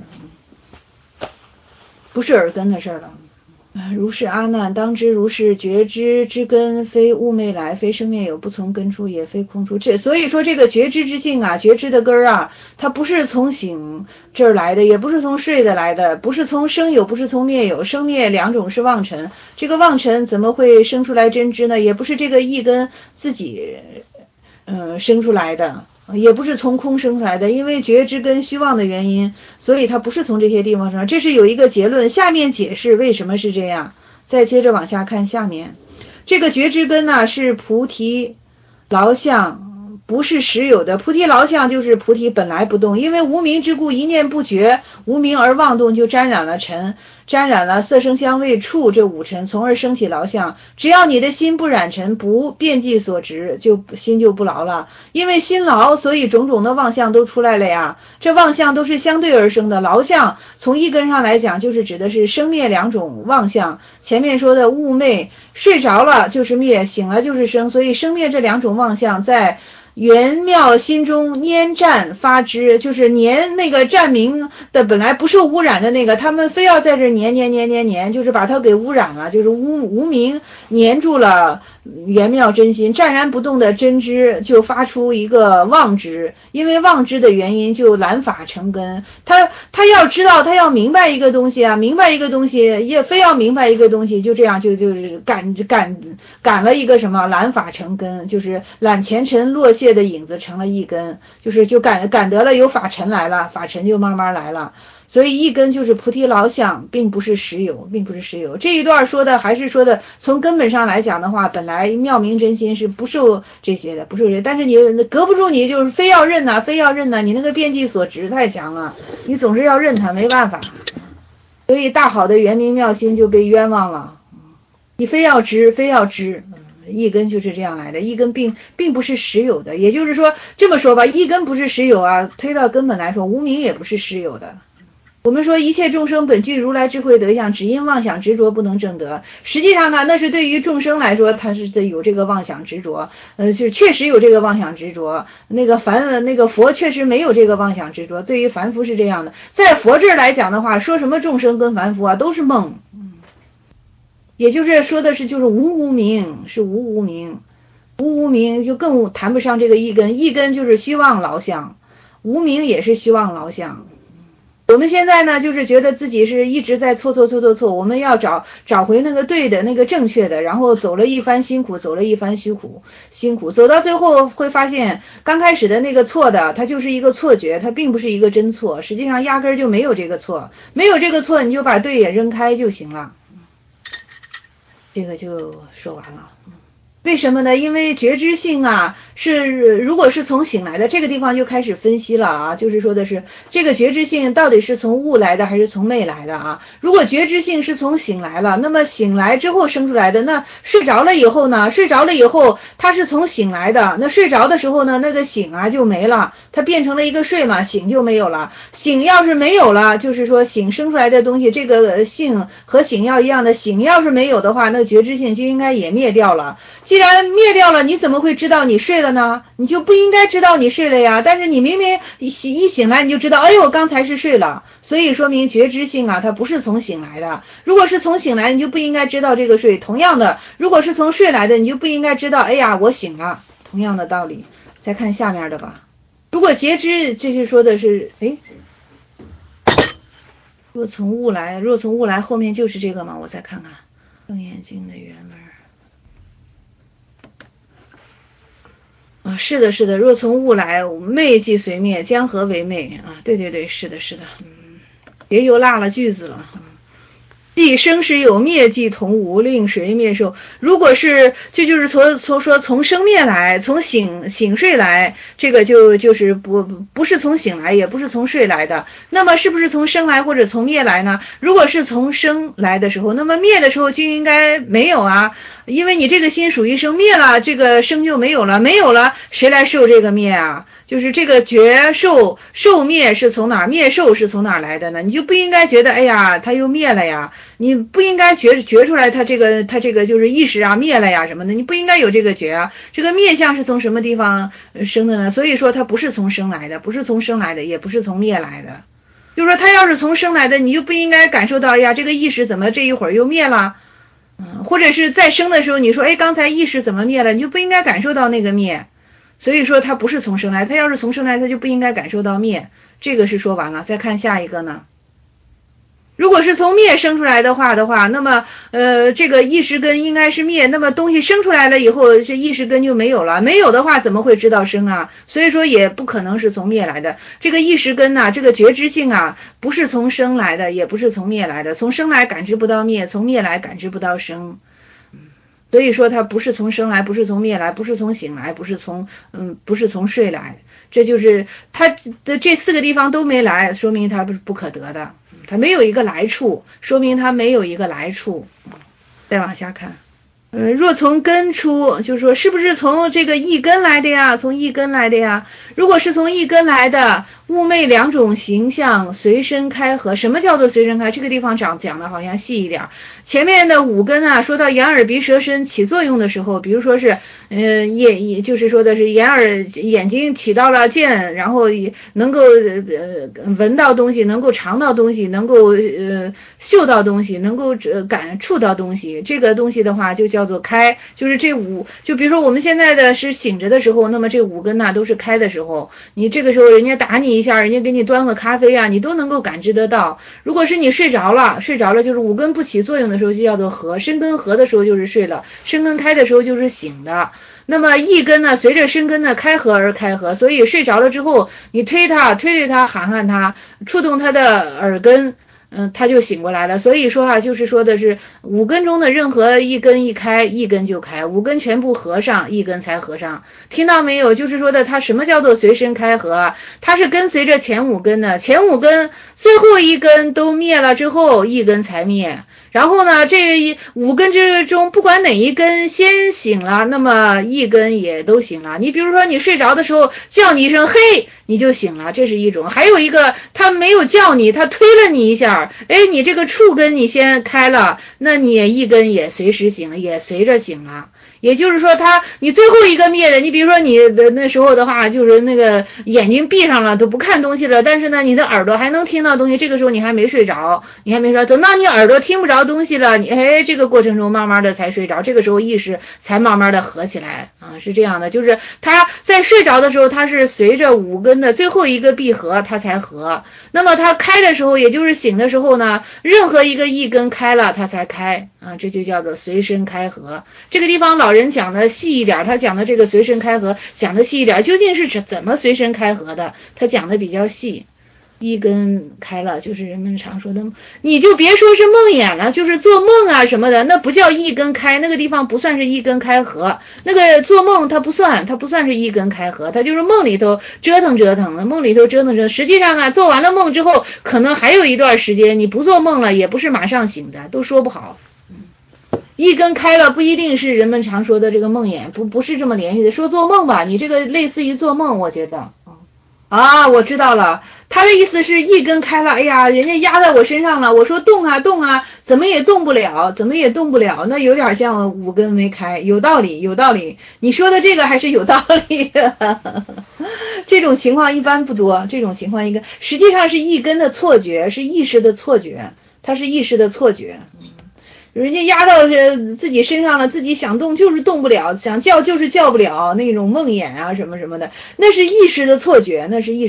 不是耳根的事儿了。如是阿难，当知如是觉知之根，非物昧来，非生灭有，不从根出，也非空出。所以说这个觉知之性啊，觉知的根儿啊，它不是从醒这儿来的，也不是从睡的来的，不是从生有，不是从灭有，生灭两种是妄尘。这个妄尘怎么会生出来真知呢？也不是这个一根自己生出来的。也不是从空生出来的，因为觉知跟虚妄的原因，所以它不是从这些地方生出来。这是有一个结论，下面解释为什么是这样。再接着往下看下面，这个觉知根呢是菩提劳相，不是实有的。菩提劳相就是菩提本来不动，因为无明之故，一念不觉，无明而妄动，就沾染了尘，沾染了色声香味触这五尘，从而生起劳相。只要你的心不染尘，不遍计所执，心就不劳了。因为心劳，所以种种的妄相都出来了呀。这妄相都是相对而生的，劳相从一根上来讲，就是指的是生灭两种妄相。前面说的物昧，睡着了就是灭，醒了就是生，所以生灭这两种妄相在圆妙心中拈占发之，就是粘那个占明的本来不受污染的那个，他们非要在这粘，就是把它给污染了，就是无明粘住了圆妙真心，湛然不动的真知就发出一个妄知，因为妄知的原因就懒法成根。他要知道，他要明白一个东西啊，明白一个东西也非要明白一个东西，就这样就是赶了一个什么懒法成根，就是懒前尘落谢的影子成了一根，就赶得了有法尘来了，法尘就慢慢来了。所以一根就是菩提劳相，并不是实有，并不是实有。这一段说的还是说的从根本上来讲的话，本来妙明真心是不受这些的，不受这些，但是你隔不住，你就是非要认呐，非要认呐，你那个遍计所执太强了，你总是要认它，没办法。所以大好的圆明妙心就被冤枉了，你非要知，非要知。一根就是这样来的，一根并不是实有的，也就是说这么说吧，一根不是实有啊，推到根本来说，无明也不是实有的。我们说一切众生本具如来智慧德相，只因妄想执着不能证得。实际上呢，那是对于众生来说，他是有这个妄想执着，就确实有这个妄想执着。那个佛确实没有这个妄想执着。对于凡夫是这样的，在佛这儿来讲的话，说什么众生跟凡夫啊，都是梦。也就是说的是就是无明，是无明，无明就更谈不上这个一根，一根就是虚妄劳相，无明也是虚妄劳相。我们现在呢，就是觉得自己是一直在错，我们要找回那个对的、那个正确的，然后走了一番辛苦，走了一番辛苦，走到最后会发现，刚开始的那个错的，它就是一个错觉，它并不是一个真错，实际上压根儿就没有这个错，没有这个错，你就把对也扔开就行了。这个就说完了。为什么呢？因为觉知性啊，如果是从醒来的，这个地方就开始分析了啊，就是说的是这个觉知性到底是从悟来的还是从昧来的啊？如果觉知性是从醒来了，那么醒来之后生出来的，那睡着了以后呢？睡着了以后它是从醒来的，那睡着的时候呢，那个醒啊就没了，它变成了一个睡嘛，醒就没有了。醒要是没有了，就是说醒生出来的东西，这个性和醒要一样的，醒要是没有的话，那觉知性就应该也灭掉了。既然灭掉了，你怎么会知道你睡了呢？你就不应该知道你睡了呀。但是你明明一醒来你就知道，哎呦，刚才是睡了。所以说明觉知性啊，它不是从醒来的。如果是从醒来，你就不应该知道这个睡。同样的，如果是从睡来的，你就不应该知道，哎呀，我醒了。同样的道理。再看下面的吧。如果觉知，这是说的是，若从悟来，后面就是这个吗？我再看看楞严经的原文。是的，若从悟来，昧即随灭，将何为昧啊？对，是的，别又落了句子了。必生时有，灭即同无，令谁灭受？如果是就是从生灭来，从醒睡来，这个就是不是从醒来，也不是从睡来的。那么是不是从生来或者从灭来呢？如果是从生来的时候，那么灭的时候就应该没有啊。 因为你这个心属于生，灭了这个生就没有了，没有了谁来受这个灭啊？就是这个觉受灭是从哪儿，灭受是从哪儿来的呢？你就不应该觉得哎呀它又灭了呀，你不应该觉出来它这个就是意识啊灭了呀什么的，你不应该有这个觉啊。这个灭相是从什么地方生的呢？所以说它不是从生来的，不是从生来的，也不是从灭来的。就是说它要是从生来的，你就不应该感受到呀这个意识怎么这一会儿又灭了，或者是在生的时候你说哎刚才意识怎么灭了，你就不应该感受到那个灭。所以说它不是从生来，它要是从生来它就不应该感受到灭。这个是说完了，再看下一个呢。如果是从灭生出来的话，那么这个意识根应该是灭，那么东西生出来了以后，这意识根就没有了，没有的话怎么会知道生啊？所以说也不可能是从灭来的。这个意识根呐，这个觉知性啊，不是从生来的，也不是从灭来的。从生来感知不到灭，从灭来感知不到生。所以说它不是从生来，不是从灭来，不是从醒来，不是从睡来，这就是它的这四个地方都没来，说明它不可得的，它没有一个来处，说明它没有一个来处。再往下看，若从根出，就是说是不是从这个一根来的呀？从一根来的呀？如果是从一根来的，物昧两种形象随身开合。什么叫做随身开？这个地方讲的好像细一点。前面的五根啊，说到眼耳鼻舌身起作用的时候，比如说是也就是说的是眼睛起到了见，然后能够闻到东西，能够尝到东西，能够嗅到东西，能够感触到东西，这个东西的话就叫做开，就是这五，就比如说我们现在的是醒着的时候，那么这五根呐都是开的时候，你这个时候人家打你一下，人家给你端个咖啡啊，你都能够感知得到。如果是你睡着了就是五根不起作用的时候就叫做合，身根合的时候就是睡了，身根开的时候就是醒的。那么一根呢，随着身根的开合而开合，所以睡着了之后，你推它喊它，触动它的耳根，它就醒过来了。所以说啊，就是说的是五根中的任何一根一开，一根就开；五根全部合上，一根才合上。听到没有？就是说的它什么叫做随身开合啊？它是跟随着前五根的，前五根最后一根都灭了之后，一根才灭。然后呢，这五根之中，不管哪一根先醒了，那么一根也都醒了。你比如说，你睡着的时候叫你一声嘿，你就醒了，这是一种。还有一个，他没有叫你，他推了你一下，哎，你这个触根你先开了，那你一根也随时醒了，也随着醒了。也就是说你最后一个灭的，你比如说你的那时候的话，就是那个眼睛闭上了都不看东西了，但是呢你的耳朵还能听到东西，这个时候你还没睡着，等到你耳朵听不着东西了，这个过程中慢慢的才睡着，这个时候意识才慢慢的合起来啊，是这样的，就是他在睡着的时候，他是随着五根的最后一个闭合他才合，那么他开的时候，也就是醒的时候呢，任何一根开了他才开啊，这就叫做随身开合。这个地方老人讲的细一点，他讲的这个随身开合讲的细一点，究竟是怎么随身开合的，他讲的比较细。一根开了，就是人们常说的，你就别说是梦魇了，就是做梦啊什么的，那不叫一根开，那个地方不算是一根开合，那个做梦它不算是一根开合，它就是梦里头折腾了，梦里头折腾。实际上啊，做完了梦之后，可能还有一段时间你不做梦了，也不是马上醒的，都说不好。一根开了不一定是人们常说的这个梦魇，不是这么联系的。说做梦吧，你这个类似于做梦，我觉得。啊，我知道了，他的意思是一根开了，哎呀，人家压在我身上了，我说动啊动啊，怎么也动不了，那有点像五根没开，有道理，你说的这个还是有道理的。这种情况一般不多，实际上是一根的错觉，是意识的错觉，它是意识的错觉。人家压到自己身上了，自己想动就是动不了，想叫就是叫不了，那种梦魇啊什么什么的，那是意识的错觉，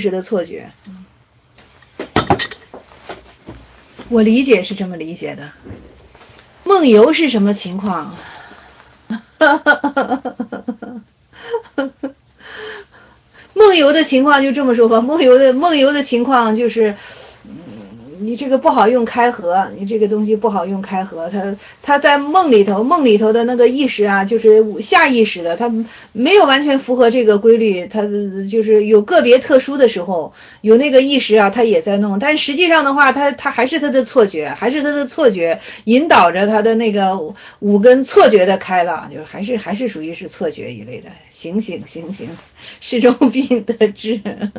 我理解是这么理解的。梦游是什么情况？梦游的情况就这么说吧，梦游的情况就是你这个不好用开合，你这个东西不好用开合，它在梦里头的那个意识啊，就是下意识的，它没有完全符合这个规律，它就是有个别特殊的时候，有那个意识啊，它也在弄，但实际上的话，它还是它的错觉，引导着它的那个五根错觉的开了，就还是属于是错觉一类的，行，是种病得治。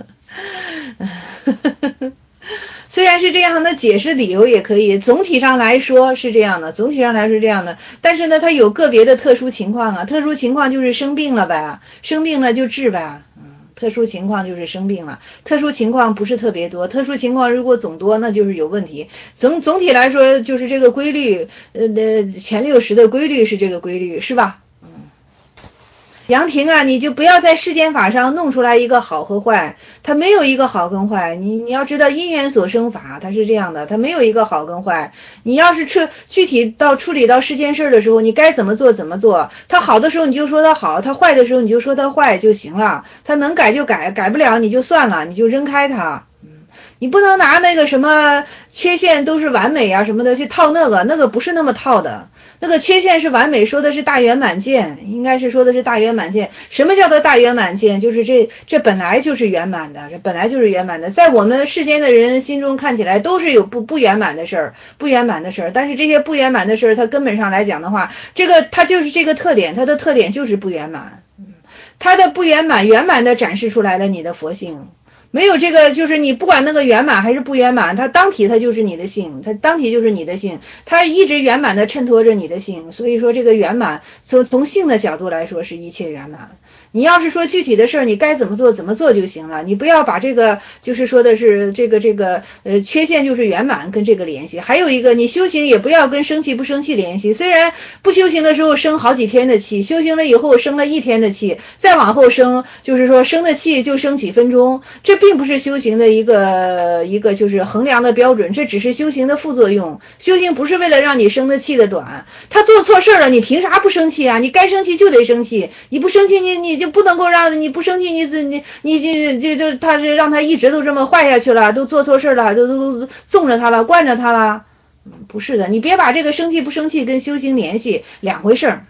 虽然是这样的，解释理由也可以，总体上来说是这样的，但是呢，它有个别的特殊情况啊，特殊情况就是生病了呗，生病了就治呗，特殊情况就是生病了，特殊情况不是特别多，特殊情况如果总多，那就是有问题。总体来说，就是这个规律，前六识的规律是这个规律，是吧？杨婷啊，你就不要在世间法上弄出来一个好和坏，它没有一个好跟坏。你要知道因缘所生法，它是这样的，它没有一个好跟坏。你要是具体到处理到世间事的时候，你该怎么做怎么做。它好的时候你就说它好，它坏的时候你就说它坏就行了。它能改就改，改不了你就算了，你就扔开它。你不能拿那个什么缺陷都是完美啊什么的去套那个不是那么套的。那个缺陷是完美，说的是大圆满见，应该是说的是大圆满见。什么叫做大圆满见？就是这本来就是圆满的，这本来就是圆满的，在我们世间的人心中看起来都是有不圆满的事儿，但是这些不圆满的事儿，它根本上来讲的话，它就是这个特点，它的特点就是不圆满，它的不圆满圆满的展示出来了你的佛性。没有这个，就是你不管那个圆满还是不圆满，它当体它就是你的性，它一直圆满的衬托着你的性，所以说这个圆满从性的角度来说是一切圆满。你要是说具体的事儿，你该怎么做就行了，你不要把这个就是说的是这个缺陷就是圆满跟这个联系。还有一个，你修行也不要跟生气不生气联系，虽然不修行的时候生好几天的气，修行了以后生了一天的气，再往后生就是说生的气就生几分钟，这并不是修行的一个就是衡量的标准，这只是修行的副作用。修行不是为了让你生的气的短，他做错事了，你凭啥不生气啊？你该生气就得生气，你不生气你就不能够让你不生气，他是让他一直都这么坏下去了，都做错事了，都纵着他了，惯着他了。不是的，你别把这个生气不生气跟修行联系，两回事儿。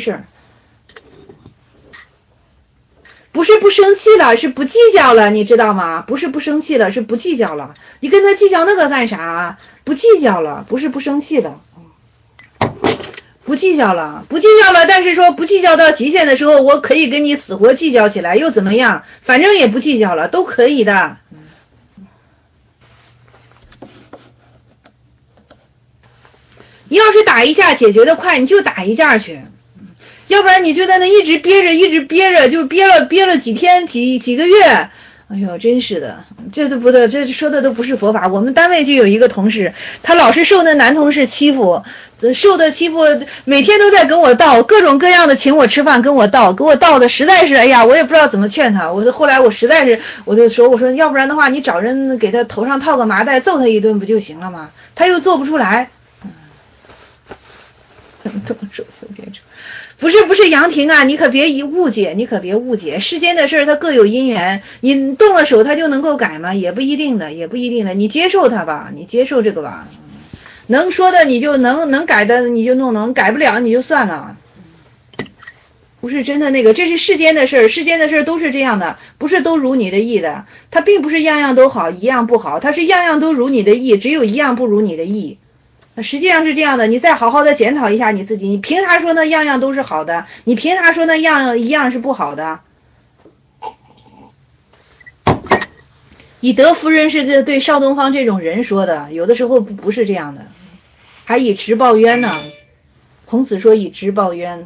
不是不生气了，是不计较了，你知道吗？不是不生气了，是不计较了。你跟他计较那个干啥？不计较了，不是不生气了，不计较了。但是说不计较到极限的时候，我可以跟你死活计较起来，又怎么样？反正也不计较了，都可以的。你要是打一架解决的快，你就打一架去。要不然你就在那一直憋着，就憋了几天几个月，哎呦，真是的，这都不对，这说的都不是佛法。我们单位就有一个同事，他老是受那男同事欺负，每天都在跟我道各种各样的请我吃饭，给我道的实在是，哎呀，我也不知道怎么劝他。后来我实在是，我就说要不然的话，你找人给他头上套个麻袋，揍他一顿不就行了吗？他又做不出来。动手就别扯，不是杨婷啊，你可别误解，世间的事儿它各有因缘，你动了手它就能够改吗？也不一定的，你接受它吧，你接受这个吧，能说的你就能改的你就弄，改不了你就算了。不是真的那个，这是世间的事儿都是这样的，不是都如你的意的，它并不是样样都好，一样不好，它是样样都如你的意，只有一样不如你的意。实际上是这样的，你再好好的检讨一下你自己，你凭啥说那样样都是好的？你凭啥说那一样是不好的？以德服人是对邵东方这种人说的，有的时候不是这样的，还以直报冤呢。孔子说以直报冤。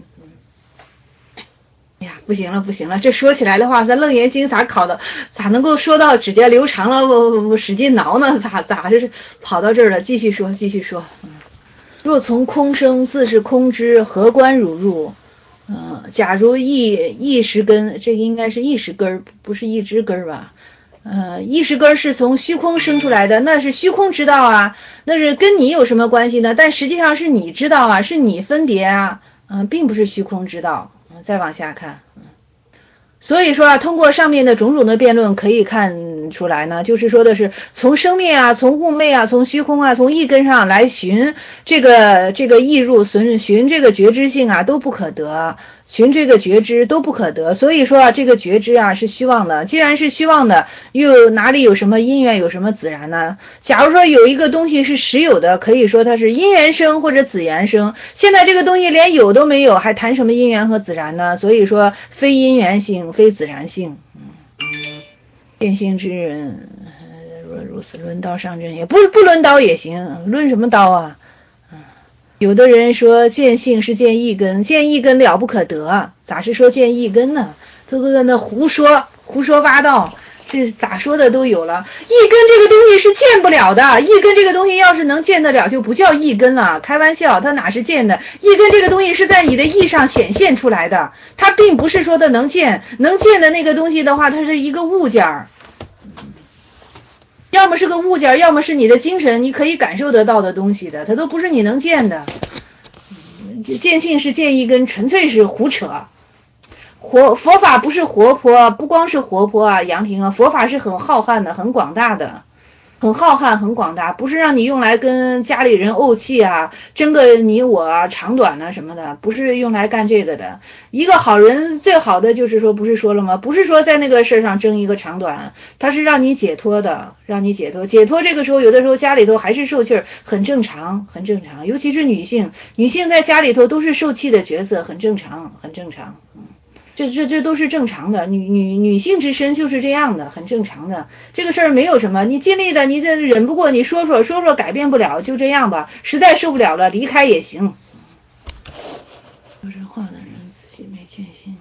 哎呀，不行了，这说起来的话，咱楞严经咋能够说到指甲留长了，我使劲挠呢？咋是跑到这儿了？继续说。若从空生，自是空之，何关汝入？假如一时根，这应该是一时根，不是一枝根吧？一时根是从虚空生出来的，那是虚空知道啊，那是跟你有什么关系呢？但实际上是你知道啊，是你分别啊，并不是虚空知道。再往下看， 所以说啊，通过上面的种种的辩论可以看出来呢，就是说的是从生灭啊，从物昧啊，从虚空啊，从一根上来寻这个意入寻这个觉知性啊，都不可得，寻这个觉知都不可得。所以说啊，这个觉知啊是虚妄的。既然是虚妄的，又哪里有什么因缘，有什么自然呢？假如说有一个东西是实有的，可以说它是因缘生或者自然生。现在这个东西连有都没有，还谈什么因缘和自然呢？所以说非因缘性，非自然性。见性之人，若如此论刀上阵，也不论刀也行，论什么刀啊？有的人说见性是见一根，见一根了不可得，咋是说见一根呢？都在那胡说八道，这咋说的都有了。一根这个东西是见不了的，一根这个东西要是能见得了，就不叫一根了。开玩笑，它哪是见的？一根这个东西是在你的意上显现出来的，它并不是说的能见的那个东西的话，它是一个物件儿。要么是个物件，要么是你的精神，你可以感受得到的东西的，它都不是你能见的。见性是见一根，纯粹是胡扯。佛法不是活泼，不光是活泼啊，杨婷啊，佛法是很浩瀚的，很广大的，很浩瀚，很广大，不是让你用来跟家里人怄气啊，争个你我啊，长短啊什么的，不是用来干这个的。一个好人最好的就是说，不是说了吗？不是说在那个事上争一个长短，他是让你解脱的，让你解脱。解脱这个时候，有的时候家里头还是受气儿，很正常，很正常。尤其是女性在家里头都是受气的角色，很正常，很正常。这都是正常的，女性之身就是这样的，很正常的。这个事儿没有什么，你尽力的，你这忍不过，你说改变不了，就这样吧，实在受不了了，离开也行。说这话的人自己没见性。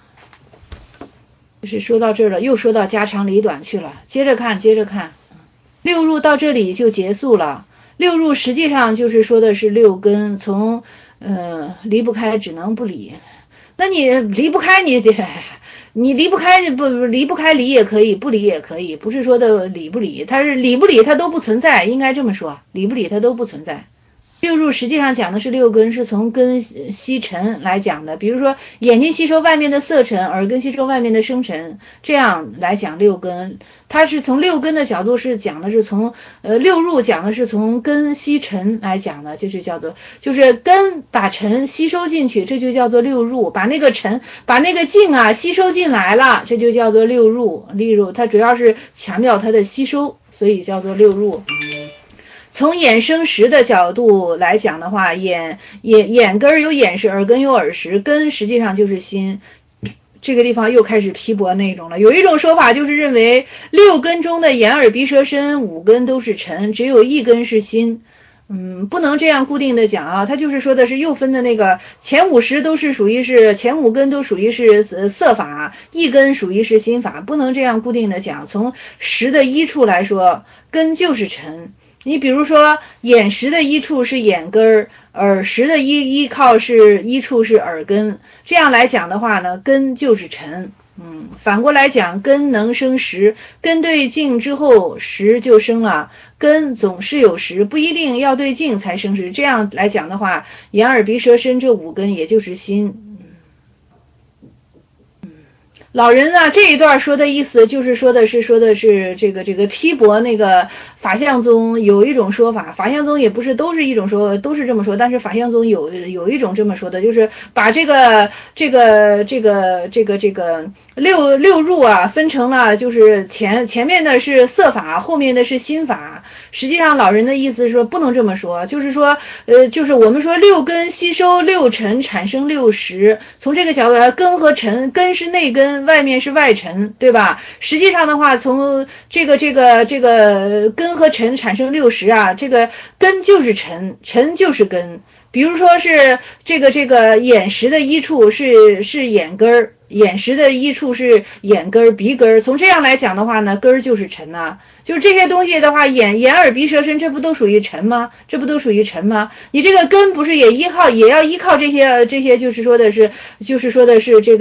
就是说到这儿了，又说到家长里短去了。接着看，六入到这里就结束了。六入实际上就是说的是六根，从离不开，只能不离。那你离不开，你离不开不离不开，离也可以，不离也可以，不是说的理不理，它是理不理它都不存在，应该这么说，理不理它都不存在。六入实际上讲的是六根，是从根吸尘来讲的，比如说眼睛吸收外面的色尘，耳根吸收外面的声尘，这样来讲六根，它是从六根的角度是讲的是从六入讲的是从根吸尘来讲的，这就叫做就是根把尘吸收进去，这就叫做六入，把那个尘把那个静啊吸收进来了，这就叫做六入。它主要是强调它的吸收，所以叫做六入。从眼生识的角度来讲的话，眼根有眼识，耳根有耳识，根实际上就是心。这个地方又开始批驳那种了。有一种说法就是认为六根中的眼耳鼻舌身五根都是尘，只有一根是心。不能这样固定的讲啊，他就是说的是又分的那个前五识都是属于是前五根都属于是色法，一根属于是心法，不能这样固定的讲。从识的一处来说，根就是尘。你比如说眼识的一处是眼根，耳识的依靠是一处是耳根，这样来讲的话呢，根就是尘。反过来讲，根能生识，根对境之后识就生了，根总是有识，不一定要对境才生识。这样来讲的话，眼耳鼻舌身这五根也就是心。老人呢这一段说的意思就是说的是这个批驳那个法相宗有一种说法，法相宗也不是都是一种说都是这么说，但是法相宗有一种这么说的，就是把这个六入啊分成了就是前面的是色法，后面的是心法。实际上老人的意思是说不能这么说，就是说就是我们说六根吸收六尘产生六识，从这个角度来，根和尘，根是内根，外面是外尘，对吧？实际上的话，从这个根和尘产生六识啊，这个根就是尘，尘就是根。比如说是这个眼识的一处是眼根，眼识的一处是眼根鼻根，从这样来讲的话呢，根就是尘啊。就是这些东西的话，眼耳鼻舌身，这不都属于尘吗？你这个根不是也要依靠这些就是说的是这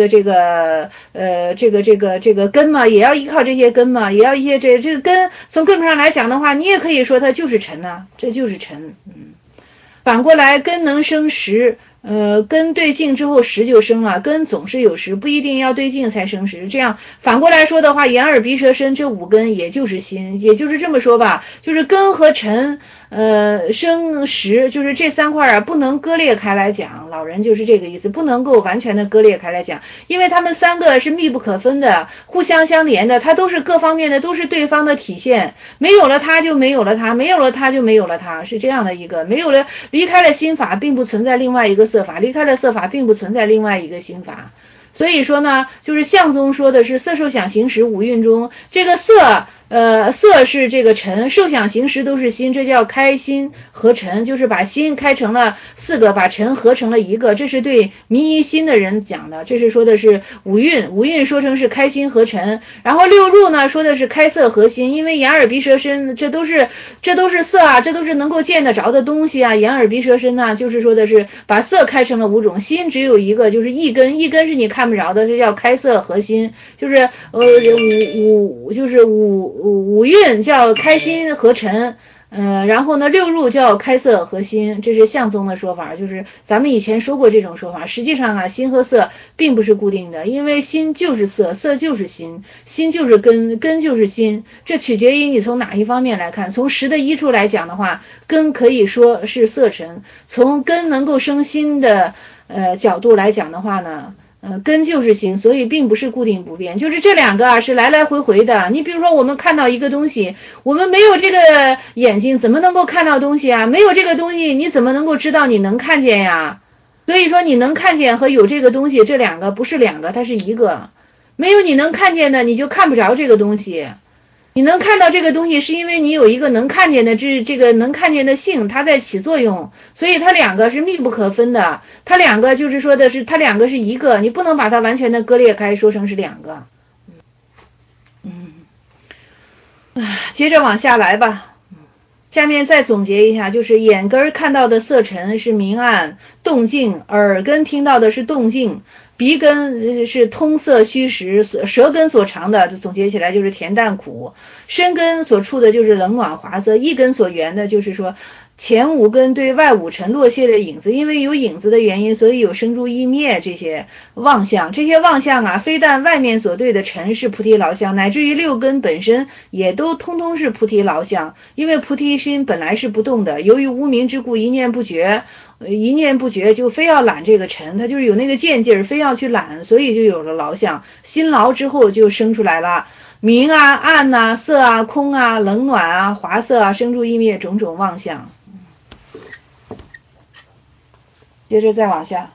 个根嘛，也要依靠这些根嘛，也要一些这个根，从根本上来讲的话，你也可以说它就是尘啊，这就是尘。反过来根能生识， 根对境之后识就生了，根总是有识，不一定要对境才生识。这样反过来说的话，眼耳鼻舌身这五根也就是心，也就是这么说吧，就是根和尘生识，就是这三块啊不能割裂开来讲，老人就是这个意思，不能够完全的割裂开来讲，因为他们三个是密不可分的，互相相连的，它都是各方面的，都是对方的体现，没有了它就没有了它，没有了它就没有了它，是这样的一个，没有了离开了心法，并不存在另外一个色法，离开了色法，并不存在另外一个心法。所以说呢，就是相宗说的是色受想行识五蕴中，这个色色是这个尘，受想行识都是心，这叫开心合尘，就是把心开成了四个，把尘合成了一个，这是对迷于心的人讲的，这是说的是五蕴，五蕴说成是开心合尘，然后六入呢说的是开色合心，因为眼耳鼻舌身这都是色啊，这都是能够见得着的东西啊，眼耳鼻舌身呢就是说的是把色开成了五种，心只有一个，就是一根，一根是你看不着的，这叫开色合心，就是五蕴叫开心合尘，然后呢六入叫开色合心，这是相宗的说法，就是咱们以前说过这种说法。实际上啊，心和色并不是固定的，因为心就是色，色就是心，心就是根，根就是心，这取决于你从哪一方面来看。从识的一处来讲的话，根可以说是色尘；从根能够生心的角度来讲的话呢，根就是心，所以并不是固定不变，就是这两个啊是来来回回的。你比如说我们看到一个东西，我们没有这个眼睛怎么能够看到东西啊？没有这个东西你怎么能够知道你能看见呀？所以说你能看见和有这个东西这两个不是两个，它是一个。没有你能看见的，你就看不着这个东西。你能看到这个东西是因为你有一个能看见的这个能看见的性，它在起作用，所以它两个是密不可分的，它两个就是说的是它两个是一个，你不能把它完全的割裂开说成是两个。接着往下来吧，下面再总结一下，就是眼根看到的色尘是明暗动静，耳根听到的是动静，鼻根是通色虚实，舌根所尝的总结起来就是甜淡苦，身根所触的就是冷暖滑色，意根所缘的就是说前五根对外五尘落谢的影子，因为有影子的原因，所以有生住意灭这些妄相，这些妄相啊，非但外面所对的尘是菩提劳相，乃至于六根本身也都通通是菩提劳相，因为菩提心本来是不动的，由于无明之故，一念不绝就非要揽这个尘，他就是有那个见劲儿，非要去揽，所以就有了劳相，心劳之后就生出来了明啊暗啊色啊空啊冷暖啊滑色啊生住意灭种种妄相。接着再往下，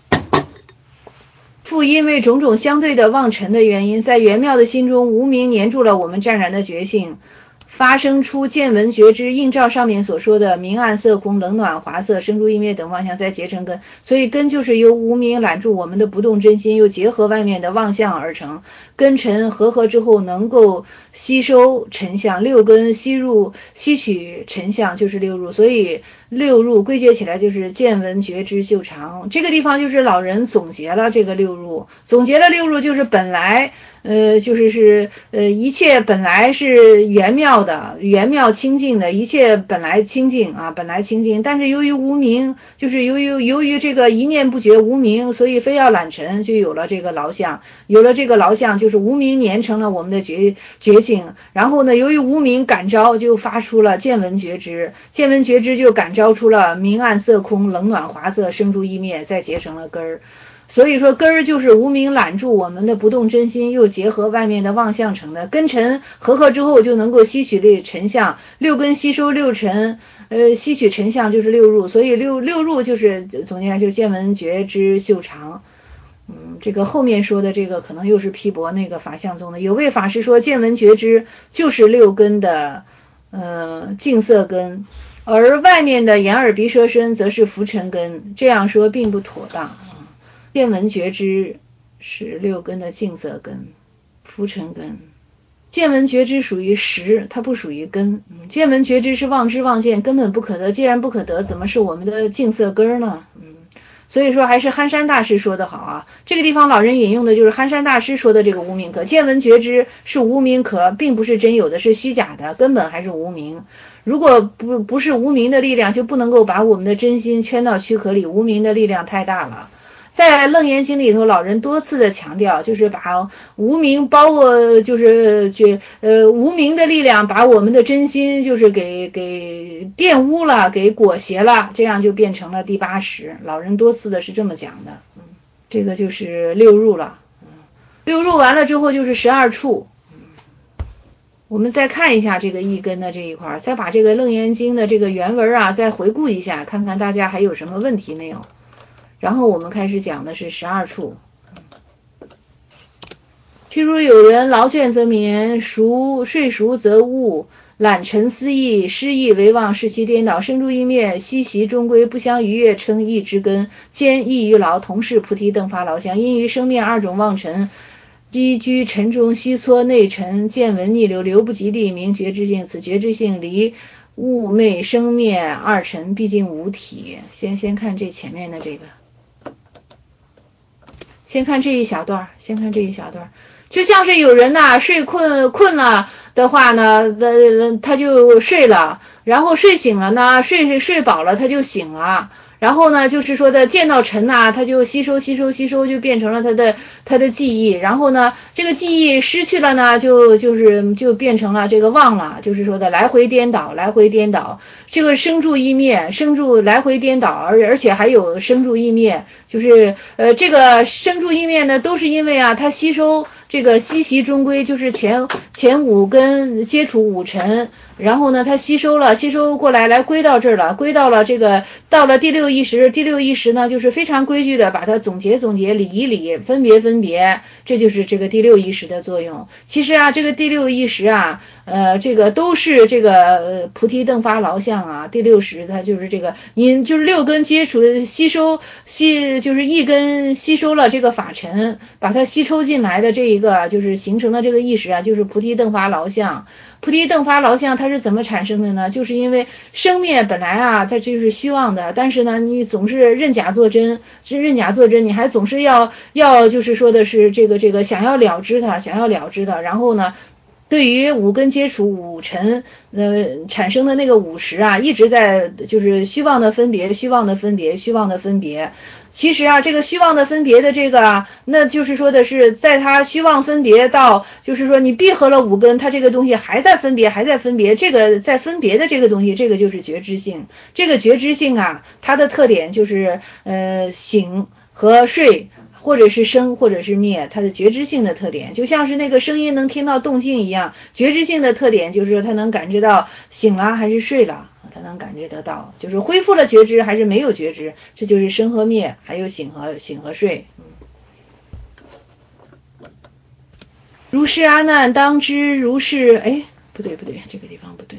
复因为种种相对的妄尘的原因，在圆妙的心中无明黏住了我们湛然的觉性，发生出见闻觉知，映照上面所说的明暗色空冷暖滑色生住意灭等妄相，再结成根，所以根就是由无明揽住我们的不动真心，又结合外面的妄相而成，根尘合之后能够吸收尘相，六根吸取尘相就是六入，所以六入归结起来就是见闻觉知嗅尝，这个地方就是老人总结了这个六入，总结了六入就是本来一切本来是圆妙的，圆妙清净的，一切本来清净啊，本来清净，但是由于无明，就是由于这个一念不觉无明，所以非要揽尘，就有了这个劳相，有了这个劳相就是无明粘成了我们的觉性，然后呢，由于无明感召，就发出了见闻觉知，见闻觉知就感召出了明暗色空冷暖滑色生住意灭，再结成了根儿。所以说根儿就是无明揽住我们的不动真心，又结合外面的妄相成的，根尘合之后就能够吸取这尘相，六根吸收六尘，吸取尘相就是六入，所以六入就是总结下就是见闻觉知嗅尝。这个后面说的这个可能又是批驳那个法相宗的，有位法师说见闻觉知就是六根的净色根，而外面的眼耳鼻舌身则是浮尘根，这样说并不妥当。见闻觉知是六根的净色根，浮尘根。见闻觉知属于识，它不属于根。见闻觉知是妄知妄见，根本不可得，既然不可得，怎么是我们的净色根呢？所以说还是憨山大师说的好啊，这个地方老人引用的就是憨山大师说的这个无明壳，见闻觉知是无明壳，并不是真有的，是虚假的，根本还是无明。 如果不是无明的力量，就不能够把我们的真心圈到躯壳里，无明的力量太大了。在楞严经里头，老人多次的强调，就是把无明无明的力量把我们的真心就是给玷污了，给裹挟了，这样就变成了第八识。老人多次的是这么讲的。这个就是六入了。六入完了之后就是12处。我们再看一下这个一根的这一块，再把这个楞严经的这个原文啊再回顾一下，看看大家还有什么问题没有。然后我们开始讲的是12处。譬如有人劳倦则眠，睡熟则悟，懒沉思意，失意为妄，视其颠倒，生住意灭，息习终归，不相逾越，称意之根，兼意于劳，同是菩提邓发劳相，因于生灭二种妄尘，积居尘中，息搓内尘，见闻逆流，流不及地，名觉知性。此觉知性离物昧生灭二尘，毕竟无体。先看这前面的这个，先看这一小段，就像是有人呐睡困了的话呢，他就睡了，然后睡醒了呢，睡饱了他就醒了。然后呢，就是说的见到尘呐，他就吸收，就变成了他的记忆。然后呢，这个记忆失去了呢，就变成了这个忘了，就是说的来回颠倒。这个生住意灭，生住来回颠倒，而且还有生住意灭，就是这个生住意灭呢，都是因为啊，它吸收这个息习终归，就是前五根接触五尘。然后呢，它吸收过来归到这儿了，归到了这个到了第六意识呢，就是非常规矩的把它总结，理一理，分别，这就是这个第六意识的作用。其实啊，这个第六意识啊，这个都是这个菩提邓发劳相啊。第六识它就是这个，你就是六根接触就是一根吸收了这个法尘，把它吸抽进来的这一个就是形成了这个意识啊，就是菩提邓发劳相。菩提邓发劳相它是怎么产生的呢？就是因为生灭本来啊，它就是虚妄的，但是呢，你总是认假作真，你还总是要就是说的是这个想要了知它，然后呢，对于五根接触五尘产生的那个五识啊，一直在就是虚妄的分别。其实啊，这个虚妄的分别的这个那就是说的是在它虚妄分别到就是说你闭合了五根，它这个东西还在分别，这个在分别的这个东西，这个就是觉知性。这个觉知性啊，它的特点就是醒和睡，或者是生或者是灭，它的觉知性的特点就像是那个声音能听到动静一样，觉知性的特点就是说它能感知到醒了还是睡了，它能感知得到，就是恢复了觉知还是没有觉知，这就是生和灭，还有醒和睡。如是阿难，当知如是，不对，这个地方不对。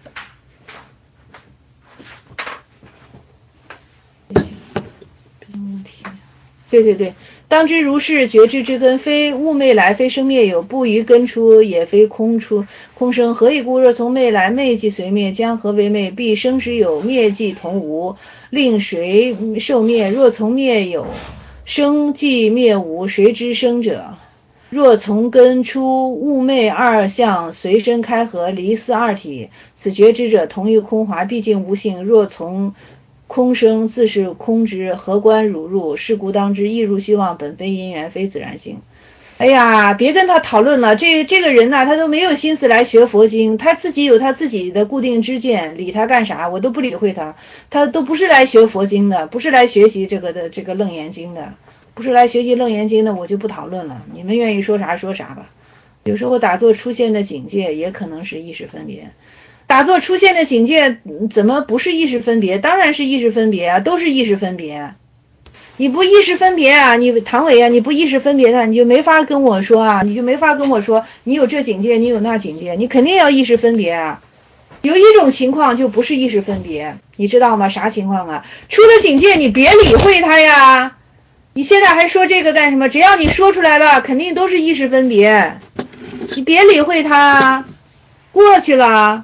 对，当知如是觉知之根，非物昧来，非生灭有，不于根出，也非空生。何以故？若从昧来，昧即随灭，将何为昧？必生时有，灭即同无，令谁受灭？若从灭有，生即灭无，谁知生者？若从根出，物昧二相随身开合，离四二体，此觉知者同于空华，毕竟无性。若从空生，自是空之，何关汝入？是故当知，亦入虚妄，本非因缘，非自然性。哎呀，别跟他讨论了，这个人呐，他都没有心思来学佛经，他自己有他自己的固定知见，理他干啥？我都不理会他，他都不是来学佛经的，不是来学习这个楞严经的，不是来学习楞严经的，我就不讨论了，你们愿意说啥说啥吧。有时候打坐出现的境界也可能是意识分别。打坐出现的境界怎么不是意识分别？当然是意识分别啊，都是意识分别。你不意识分别啊，你唐伟啊，你不意识分别的，你就没法跟我说啊，你有这境界，你有那境界，你肯定要意识分别啊。有一种情况就不是意识分别，你知道吗？啥情况啊？出了境界你别理会它呀，你现在还说这个干什么？只要你说出来了，肯定都是意识分别，你别理会它，过去了。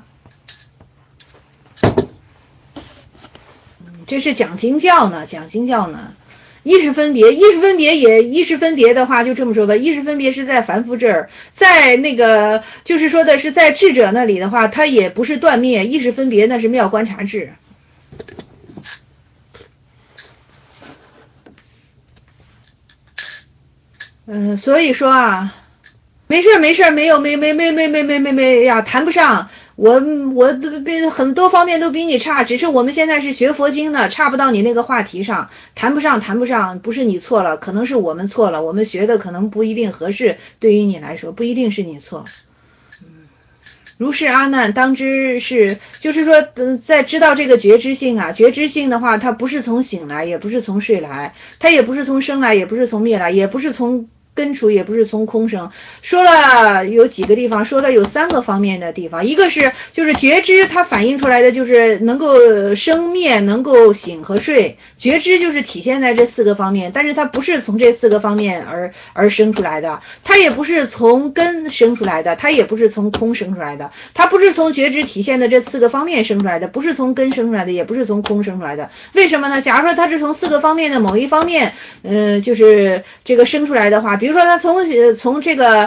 这是讲经教呢。 意识分别的话，就这么说吧，意识分别是在凡夫这儿，在那个就是说的是在智者那里的话，它也不是断灭，意识分别那是妙观察智。所以说啊，没事，没呀，谈不上。我很多方面都比你差，只是我们现在是学佛经的，差不到你那个话题上，谈不上，不是你错了，可能是我们错了，我们学的可能不一定合适，对于你来说不一定是你错。如是阿难，当知是，就是说，在知道这个觉知性啊，觉知性的话，它不是从醒来，也不是从睡来，它也不是从生来，也不是从灭来，也不是从根除，也不是从空生。说了有几个地方，说了有3个方面的地方，一个是就是觉知，它反映出来的就是能够生灭，能够醒和睡，觉知就是体现在这4个方面，但是它不是从这4个方面而生出来的，它也不是从根生出来的，它也不是从空生出来的，它不是从觉知体现的这4个方面生出来的，不是从根生出来的，也不是从空生出来的。为什么呢？假如说它是从4个方面的某一方面，就是这个生出来的话，比如说它从这个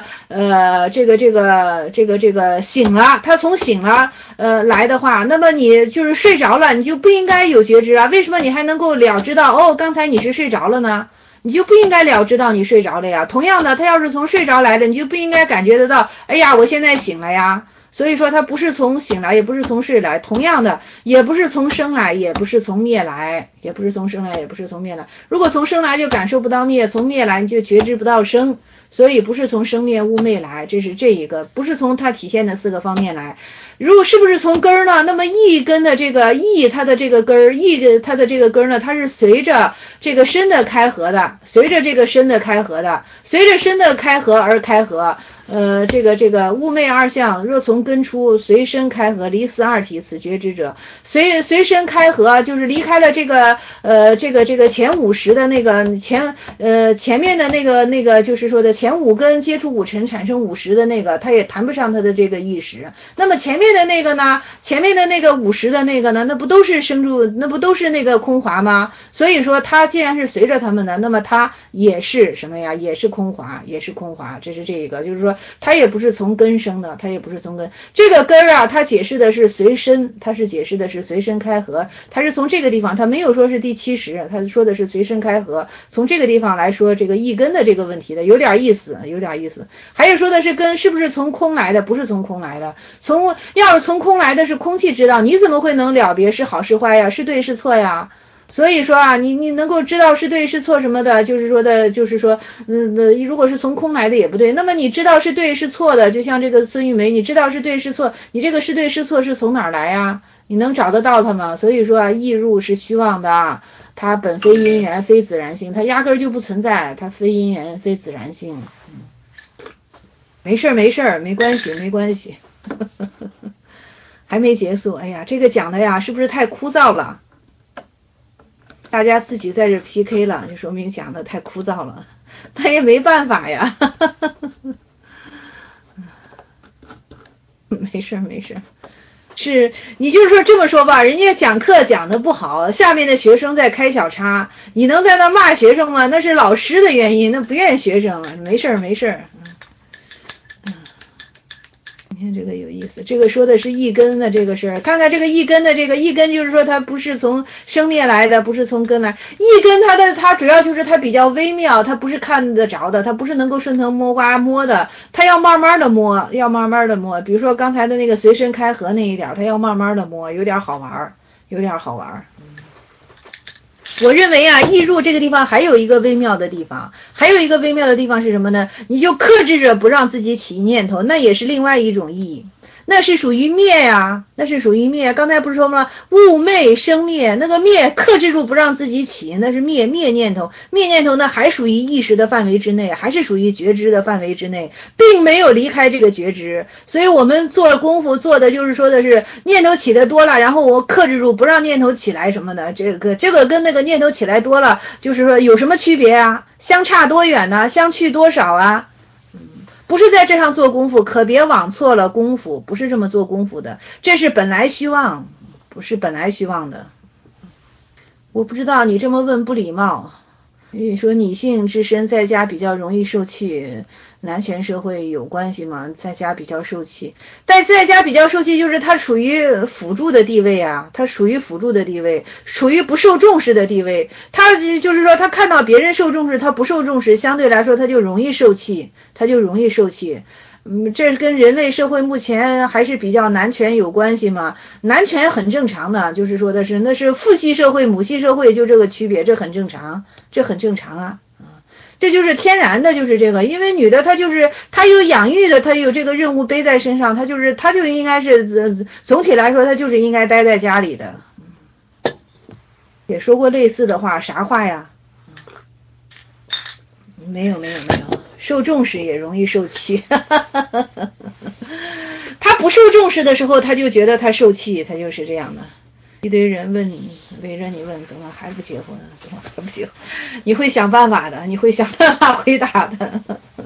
醒了，它从醒了来的话，那么你就是睡着了，你就不应该有觉知啊。为什么你还能够了知到哦，刚才你是睡着了呢？你就不应该了知到你睡着了呀。同样的，他要是从睡着来的，你就不应该感觉得到，哎呀，我现在醒了呀。所以说它不是从醒来，也不是从睡来，同样的，也不是从生来，也不是从灭来，也不是从生来，也不是从灭来。如果从生来就感受不到灭，从灭来你就觉知不到生，所以不是从生灭物昧来，这是这一个，不是从它体现的4个方面来。如果是不是从根儿呢？那么意根的这个意，它的这个根儿，意它的这个根儿呢，它是随着这个身的开合的，随着身的开合而开合。这个物昧二相，若从根出，随身开合，离4二体，此觉知者。随身开合，就是离开了这个前50的那个前面的那个就是说的前5根接触5尘产生50的那个，它也谈不上它的这个意识。那么前面的那个呢？前面的那个50的那个呢？那不都是那不都是那个空华吗？所以说它既然是随着他们的，那么它也是什么呀？也是空华，这是这个，就是说它也不是从根生的，它也不是从根。这个根啊，它解释的是随身，它是解释的是随身开合，它是从这个地方，它没有说是第70，它说的是随身开合，从这个地方来说这个一根的这个问题的，有点意思。还有说的是根是不是从空来的？不是从空来的，要是从空来的是空气知道，你怎么会能了别是好是坏呀？是对是错呀？所以说啊，你能够知道是对是错什么的，就是说，如果是从空来的也不对，那么你知道是对是错的，就像这个孙玉梅，你知道是对是错，你这个是对是错是从哪儿来呀？你能找得到它吗？所以说啊，意入是虚妄的，它本非因缘，非自然性，它压根儿就不存在，它非因缘，非自然性。没事，没关系，还没结束。哎呀，这个讲的呀，是不是太枯燥了？大家自己在这 PK 了，就说明讲的太枯燥了，他也没办法呀。没事，是你就是说这么说吧，人家讲课讲的不好，下面的学生在开小差，你能在那骂学生吗？那是老师的原因，那不怨学生。没事。你看这个有意思，这个说的是一根的这个事儿，看看这个一根的这个一根，就是说它不是从生灭来的，不是从根来。一根它主要就是它比较微妙，它不是看得着的，它不是能够顺藤摸瓜摸的，它要慢慢的摸，比如说刚才的那个随身开合那一点，它要慢慢的摸，有点好玩。我认为啊，意入这个地方还有一个微妙的地方，是什么呢？你就克制着不让自己起念头，那也是另外一种意义。那是属于灭呀，刚才不是说吗？物昧生灭，那个灭克制住不让自己起，那是灭念头。灭念头呢，还属于意识的范围之内，还是属于觉知的范围之内，并没有离开这个觉知。所以我们做功夫做的就是说的是念头起的多了，然后我克制住不让念头起来什么的。这个跟那个念头起来多了，就是说有什么区别啊？相差多远呢？相去多少啊？不是在这上做功夫，可别往错了功夫，不是这么做功夫的，这是本来虚妄，不是本来虚妄的。我不知道你这么问不礼貌， 你说女性之身在家比较容易受气，男权社会有关系吗？在家比较受气，但在家比较受气就是他处于辅助的地位啊，他属于辅助的地位，属于不受重视的地位。他就是说他看到别人受重视，他不受重视，相对来说他就容易受气，这跟人类社会目前还是比较男权有关系嘛？男权很正常的，就是说的是那是父系社会、母系社会就这个区别，这很正常啊。这就是天然的，就是这个，因为女的她有养育的，她有这个任务背在身上，她就应该是总体来说她就是应该待在家里的。也说过类似的话，啥话呀？没有。受重视也容易受气，他不受重视的时候，他就觉得他受气，他就是这样的。一堆人围着你问怎么还不结婚，你会想办法的，你会想办法回答的。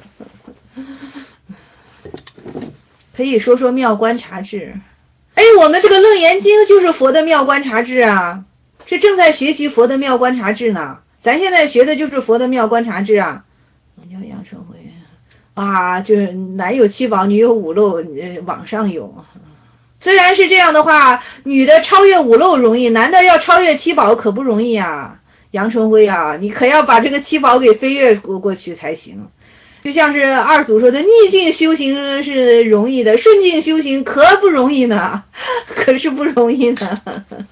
可以说说妙观察智。哎，我们这个楞严经就是佛的妙观察智啊，是正在学习佛的妙观察智呢。咱现在学的就是佛的妙观察智啊。叫杨春辉啊，就是男有七宝，女有五漏，网上有。虽然是这样的话，女的超越五漏容易，男的要超越七宝可不容易啊。杨春辉啊，你可要把这个七宝给飞越过去才行。就像是二祖说的，逆境修行是容易的，顺境修行可不容易呢，可是不容易呢。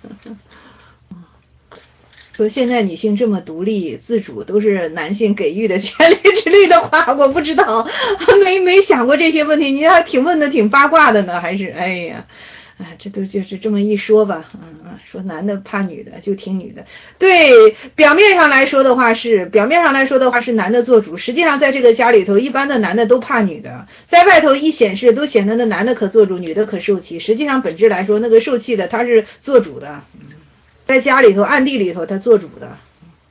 说现在女性这么独立自主，都是男性给予的权利之类的话，我不知道，没想过这些问题。你还问的挺八卦的呢，还是哎呀，这都就是这么一说吧。说男的怕女的就听女的，对，表面上来说的话是男的做主，实际上在这个家里头，一般的男的都怕女的，在外头一显示都显得那男的可做主，女的可受气。实际上本质来说，那个受气的他是做主的。在家里头暗地里头他做主的，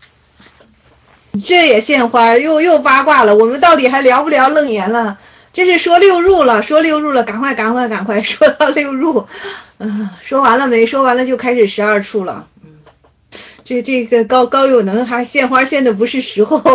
这也献花，又八卦了。我们到底还聊不聊楞严了？这是说六入了，赶快说到六入。说完了没？说完了就开始12处了。这个高有能还献花献的不是时候。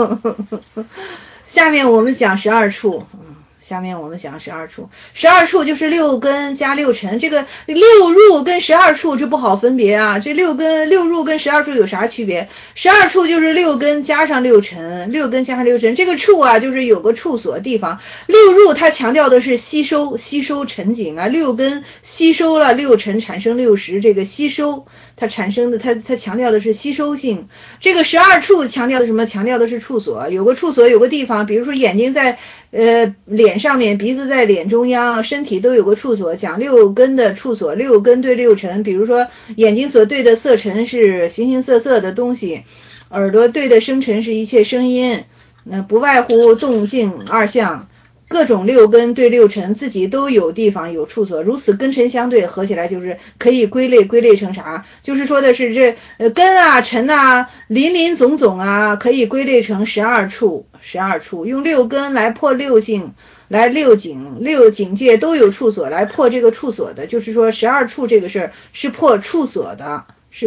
下面我们讲12处。12处就是六根加六尘，这个六入跟12处这不好分别啊。这六入跟12处有啥区别？12处就是六根加上六尘，这个处啊就是有个处所的地方。六入它强调的是吸收沉景啊，六根吸收了六尘产生六识，这个吸收它产生的它强调的是吸收性。这个12处强调的什么？强调的是处所，有个处所有个地方，比如说眼睛在脸上面，鼻子在脸中央，身体都有个处所，讲六根的处所，六根对六尘，比如说眼睛所对的色尘是形形色色的东西，耳朵对的声尘是一切声音，那不外乎动静二相，各种六根对六尘自己都有地方有处所，如此根尘相对合起来就是可以归类成啥？就是说的是这根啊尘啊林总总啊，可以归类成12处，用六根来破六境，来六境界都有处所，来破这个处所的，就是说12处这个事儿是破处所的，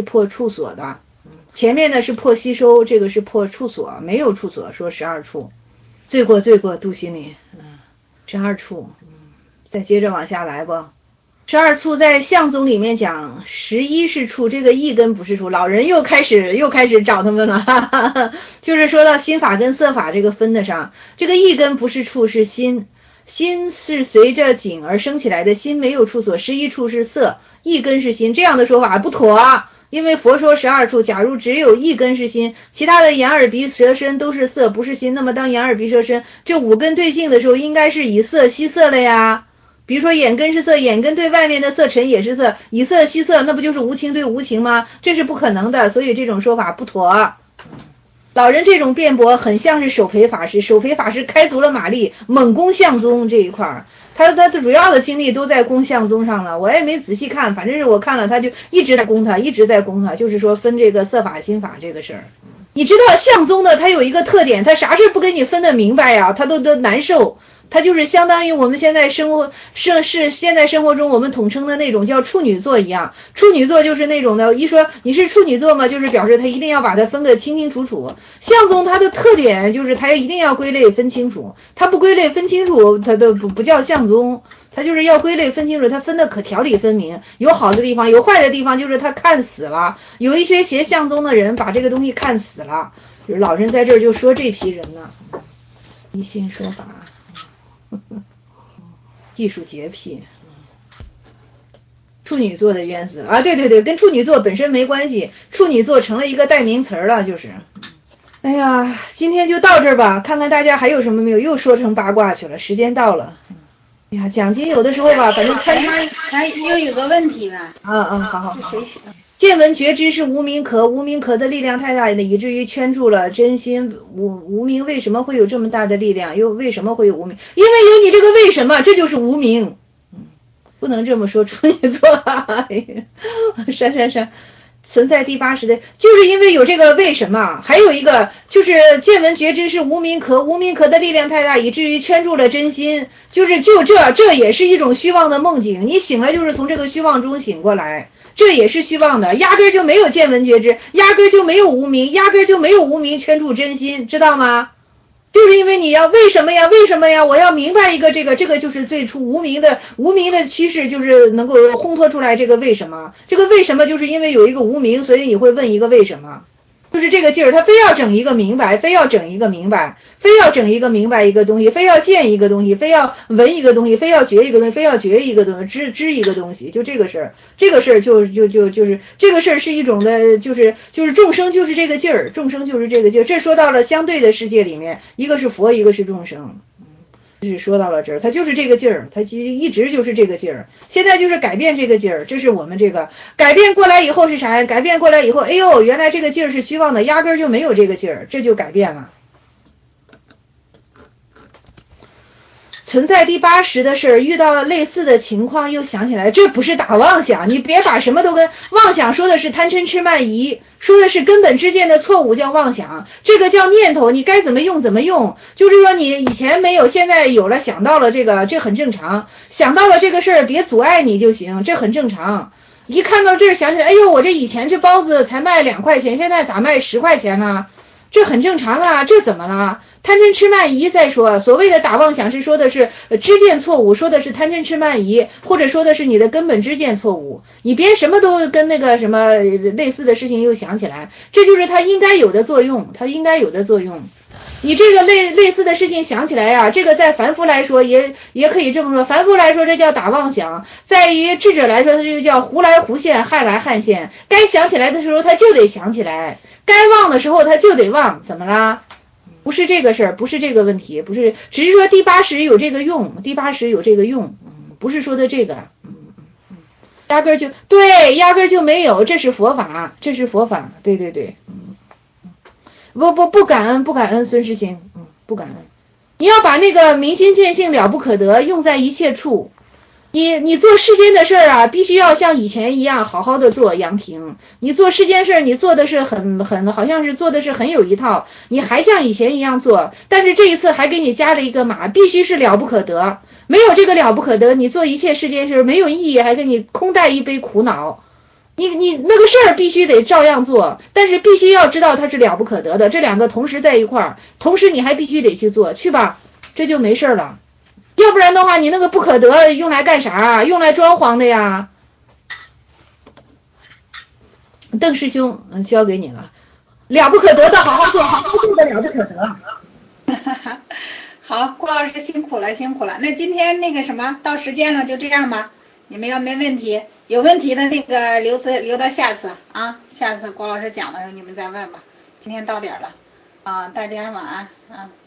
前面呢是破吸收，这个是破处所，没有处所，说12处。罪过度心里，12处，再接着往下来吧。12处在相宗里面讲11是处，这个一根不是处，老人又开始找他们了，就是说到心法跟色法这个分得上，这个一根不是处是心是随着景而生起来的，心没有处所，11处是色，一根是心，这样的说法不妥啊。因为佛说12处，假如只有一根是心，其他的眼耳鼻舌身都是色，不是心，那么当眼耳鼻舌身这五根对境的时候，应该是以色吸色了呀。比如说眼根是色，眼根对外面的色尘也是色，以色吸色，那不就是无情对无情吗？这是不可能的，所以这种说法不妥。老人这种辩驳很像是手培法师开足了马力，猛攻相宗这一块，他主要的精力都在攻相宗上了，我也没仔细看，反正是我看了他就一直在攻他，就是说分这个色法心法这个事儿。你知道相宗的他有一个特点，他啥事不跟你分得明白呀，他都难受， 它就是相当于我们现在生活是现在生活中我们统称的那种叫处女座一样。处女座就是那种的，一说你是处女座嘛，就是表示它一定要把它分得清清楚楚。相宗它的特点就是它一定要归类分清楚，它不归类分清楚，它都不叫相宗。它就是要归类分清楚，它分的可条理分明，有好的地方，有坏的地方，就是它看死了。有一些学相宗的人把这个东西看死了，就是老人在这儿就说这批人呢，迷信说法，技术洁癖，处女座的冤死了啊！对对对，跟处女座本身没关系，处女座成了一个代名词了，就是。哎呀，今天就到这儿吧，看看大家还有什么没有，又说成八卦去了，时间到了。哎呀，奖金有的时候吧，反正还又有个问题呢。 好。见闻觉知是无名壳，无名壳的力量太大了，以至于圈住了真心。无名为什么会有这么大的力量？又为什么会有无名？因为有你这个为什么，这就是无名。不能这么说处女座。删。存在第80的，就是因为有这个为什么，还有一个就是见闻觉知是无名壳，无名壳的力量太大，以至于圈住了真心，这也是一种虚妄的梦境，你醒了就是从这个虚妄中醒过来，这也是虚妄的，压根就没有见闻觉知，压根就没有无名，压根就没有无名圈住真心，知道吗？就是因为你要为什么呀？我要明白一个这个就是最初无名的趋势，就是能够烘托出来这个为什么。这个为什么就是因为有一个无名，所以你会问一个为什么。就是这个劲儿，他非要整一个明白，非要整一个明白一个东西，非要见一个东西，非要闻一个东西，非要觉一个东西，非要觉一个东西，知一个东西，就这个事儿，就是这个事儿是一种的，就是众生就是这个劲儿，这说到了相对的世界里面，一个是佛，一个是众生。是说到了这儿，他就是这个劲儿，他一直就是这个劲儿。现在就是改变这个劲儿，这是我们这个改变过来以后是啥呀？改变过来以后，哎呦，原来这个劲儿是虚妄的，压根儿就没有这个劲儿，这就改变了。存在第80的事儿，遇到类似的情况又想起来，这不是打妄想，你别把什么都跟妄想说的是贪嗔痴慢疑，说的是根本之间的错误叫妄想，这个叫念头，你该怎么用怎么用，就是说你以前没有，现在有了，想到了这个，这很正常，想到了这个事儿别阻碍你就行，这很正常。一看到这儿想起来，哎呦，我这以前这包子才卖2块钱，现在咋卖10块钱呢？这很正常啊，这怎么了？贪嗔痴慢疑再说，所谓的打妄想是说的是知见错误，说的是贪嗔痴慢疑，或者说的是你的根本知见错误。你别什么都跟那个什么类似的事情又想起来，这就是它应该有的作用，你这个类似的事情想起来呀，这个在凡夫来说也可以这么说，凡夫来说这叫打妄想，在于智者来说它就叫胡来胡现，害来害现，该想起来的时候他就得想起来，该忘的时候他就得忘，怎么啦？不是这个事儿，不是这个问题，不是，只是说第80有这个用，不是说的这个，压根儿就没有，这是佛法，对，不感恩孙世清，不感恩，你要把那个明心见性了不可得用在一切处。你做世间的事儿啊，必须要像以前一样好好的做，杨平。你做世间事儿，你做的是好像是做的是很有一套，你还像以前一样做，但是这一次还给你加了一个码，必须是了不可得。没有这个了不可得，你做一切世间事没有意义，还给你空带一杯苦恼。你那个事儿必须得照样做，但是必须要知道它是了不可得的，这两个同时在一块儿，同时你还必须得去做，去吧，这就没事了。要不然的话，你那个不可得用来干啥？用来装潢的呀。邓师兄，交给你了。了不可得的，好好做，好好做的了不可得。 好，顾老师辛苦了。那今天那个什么，到时间了，就这样吧。你们要没问题，有问题的那个留到下次啊，下次郭老师讲的时候你们再问吧。今天到点了啊，大家晚安啊。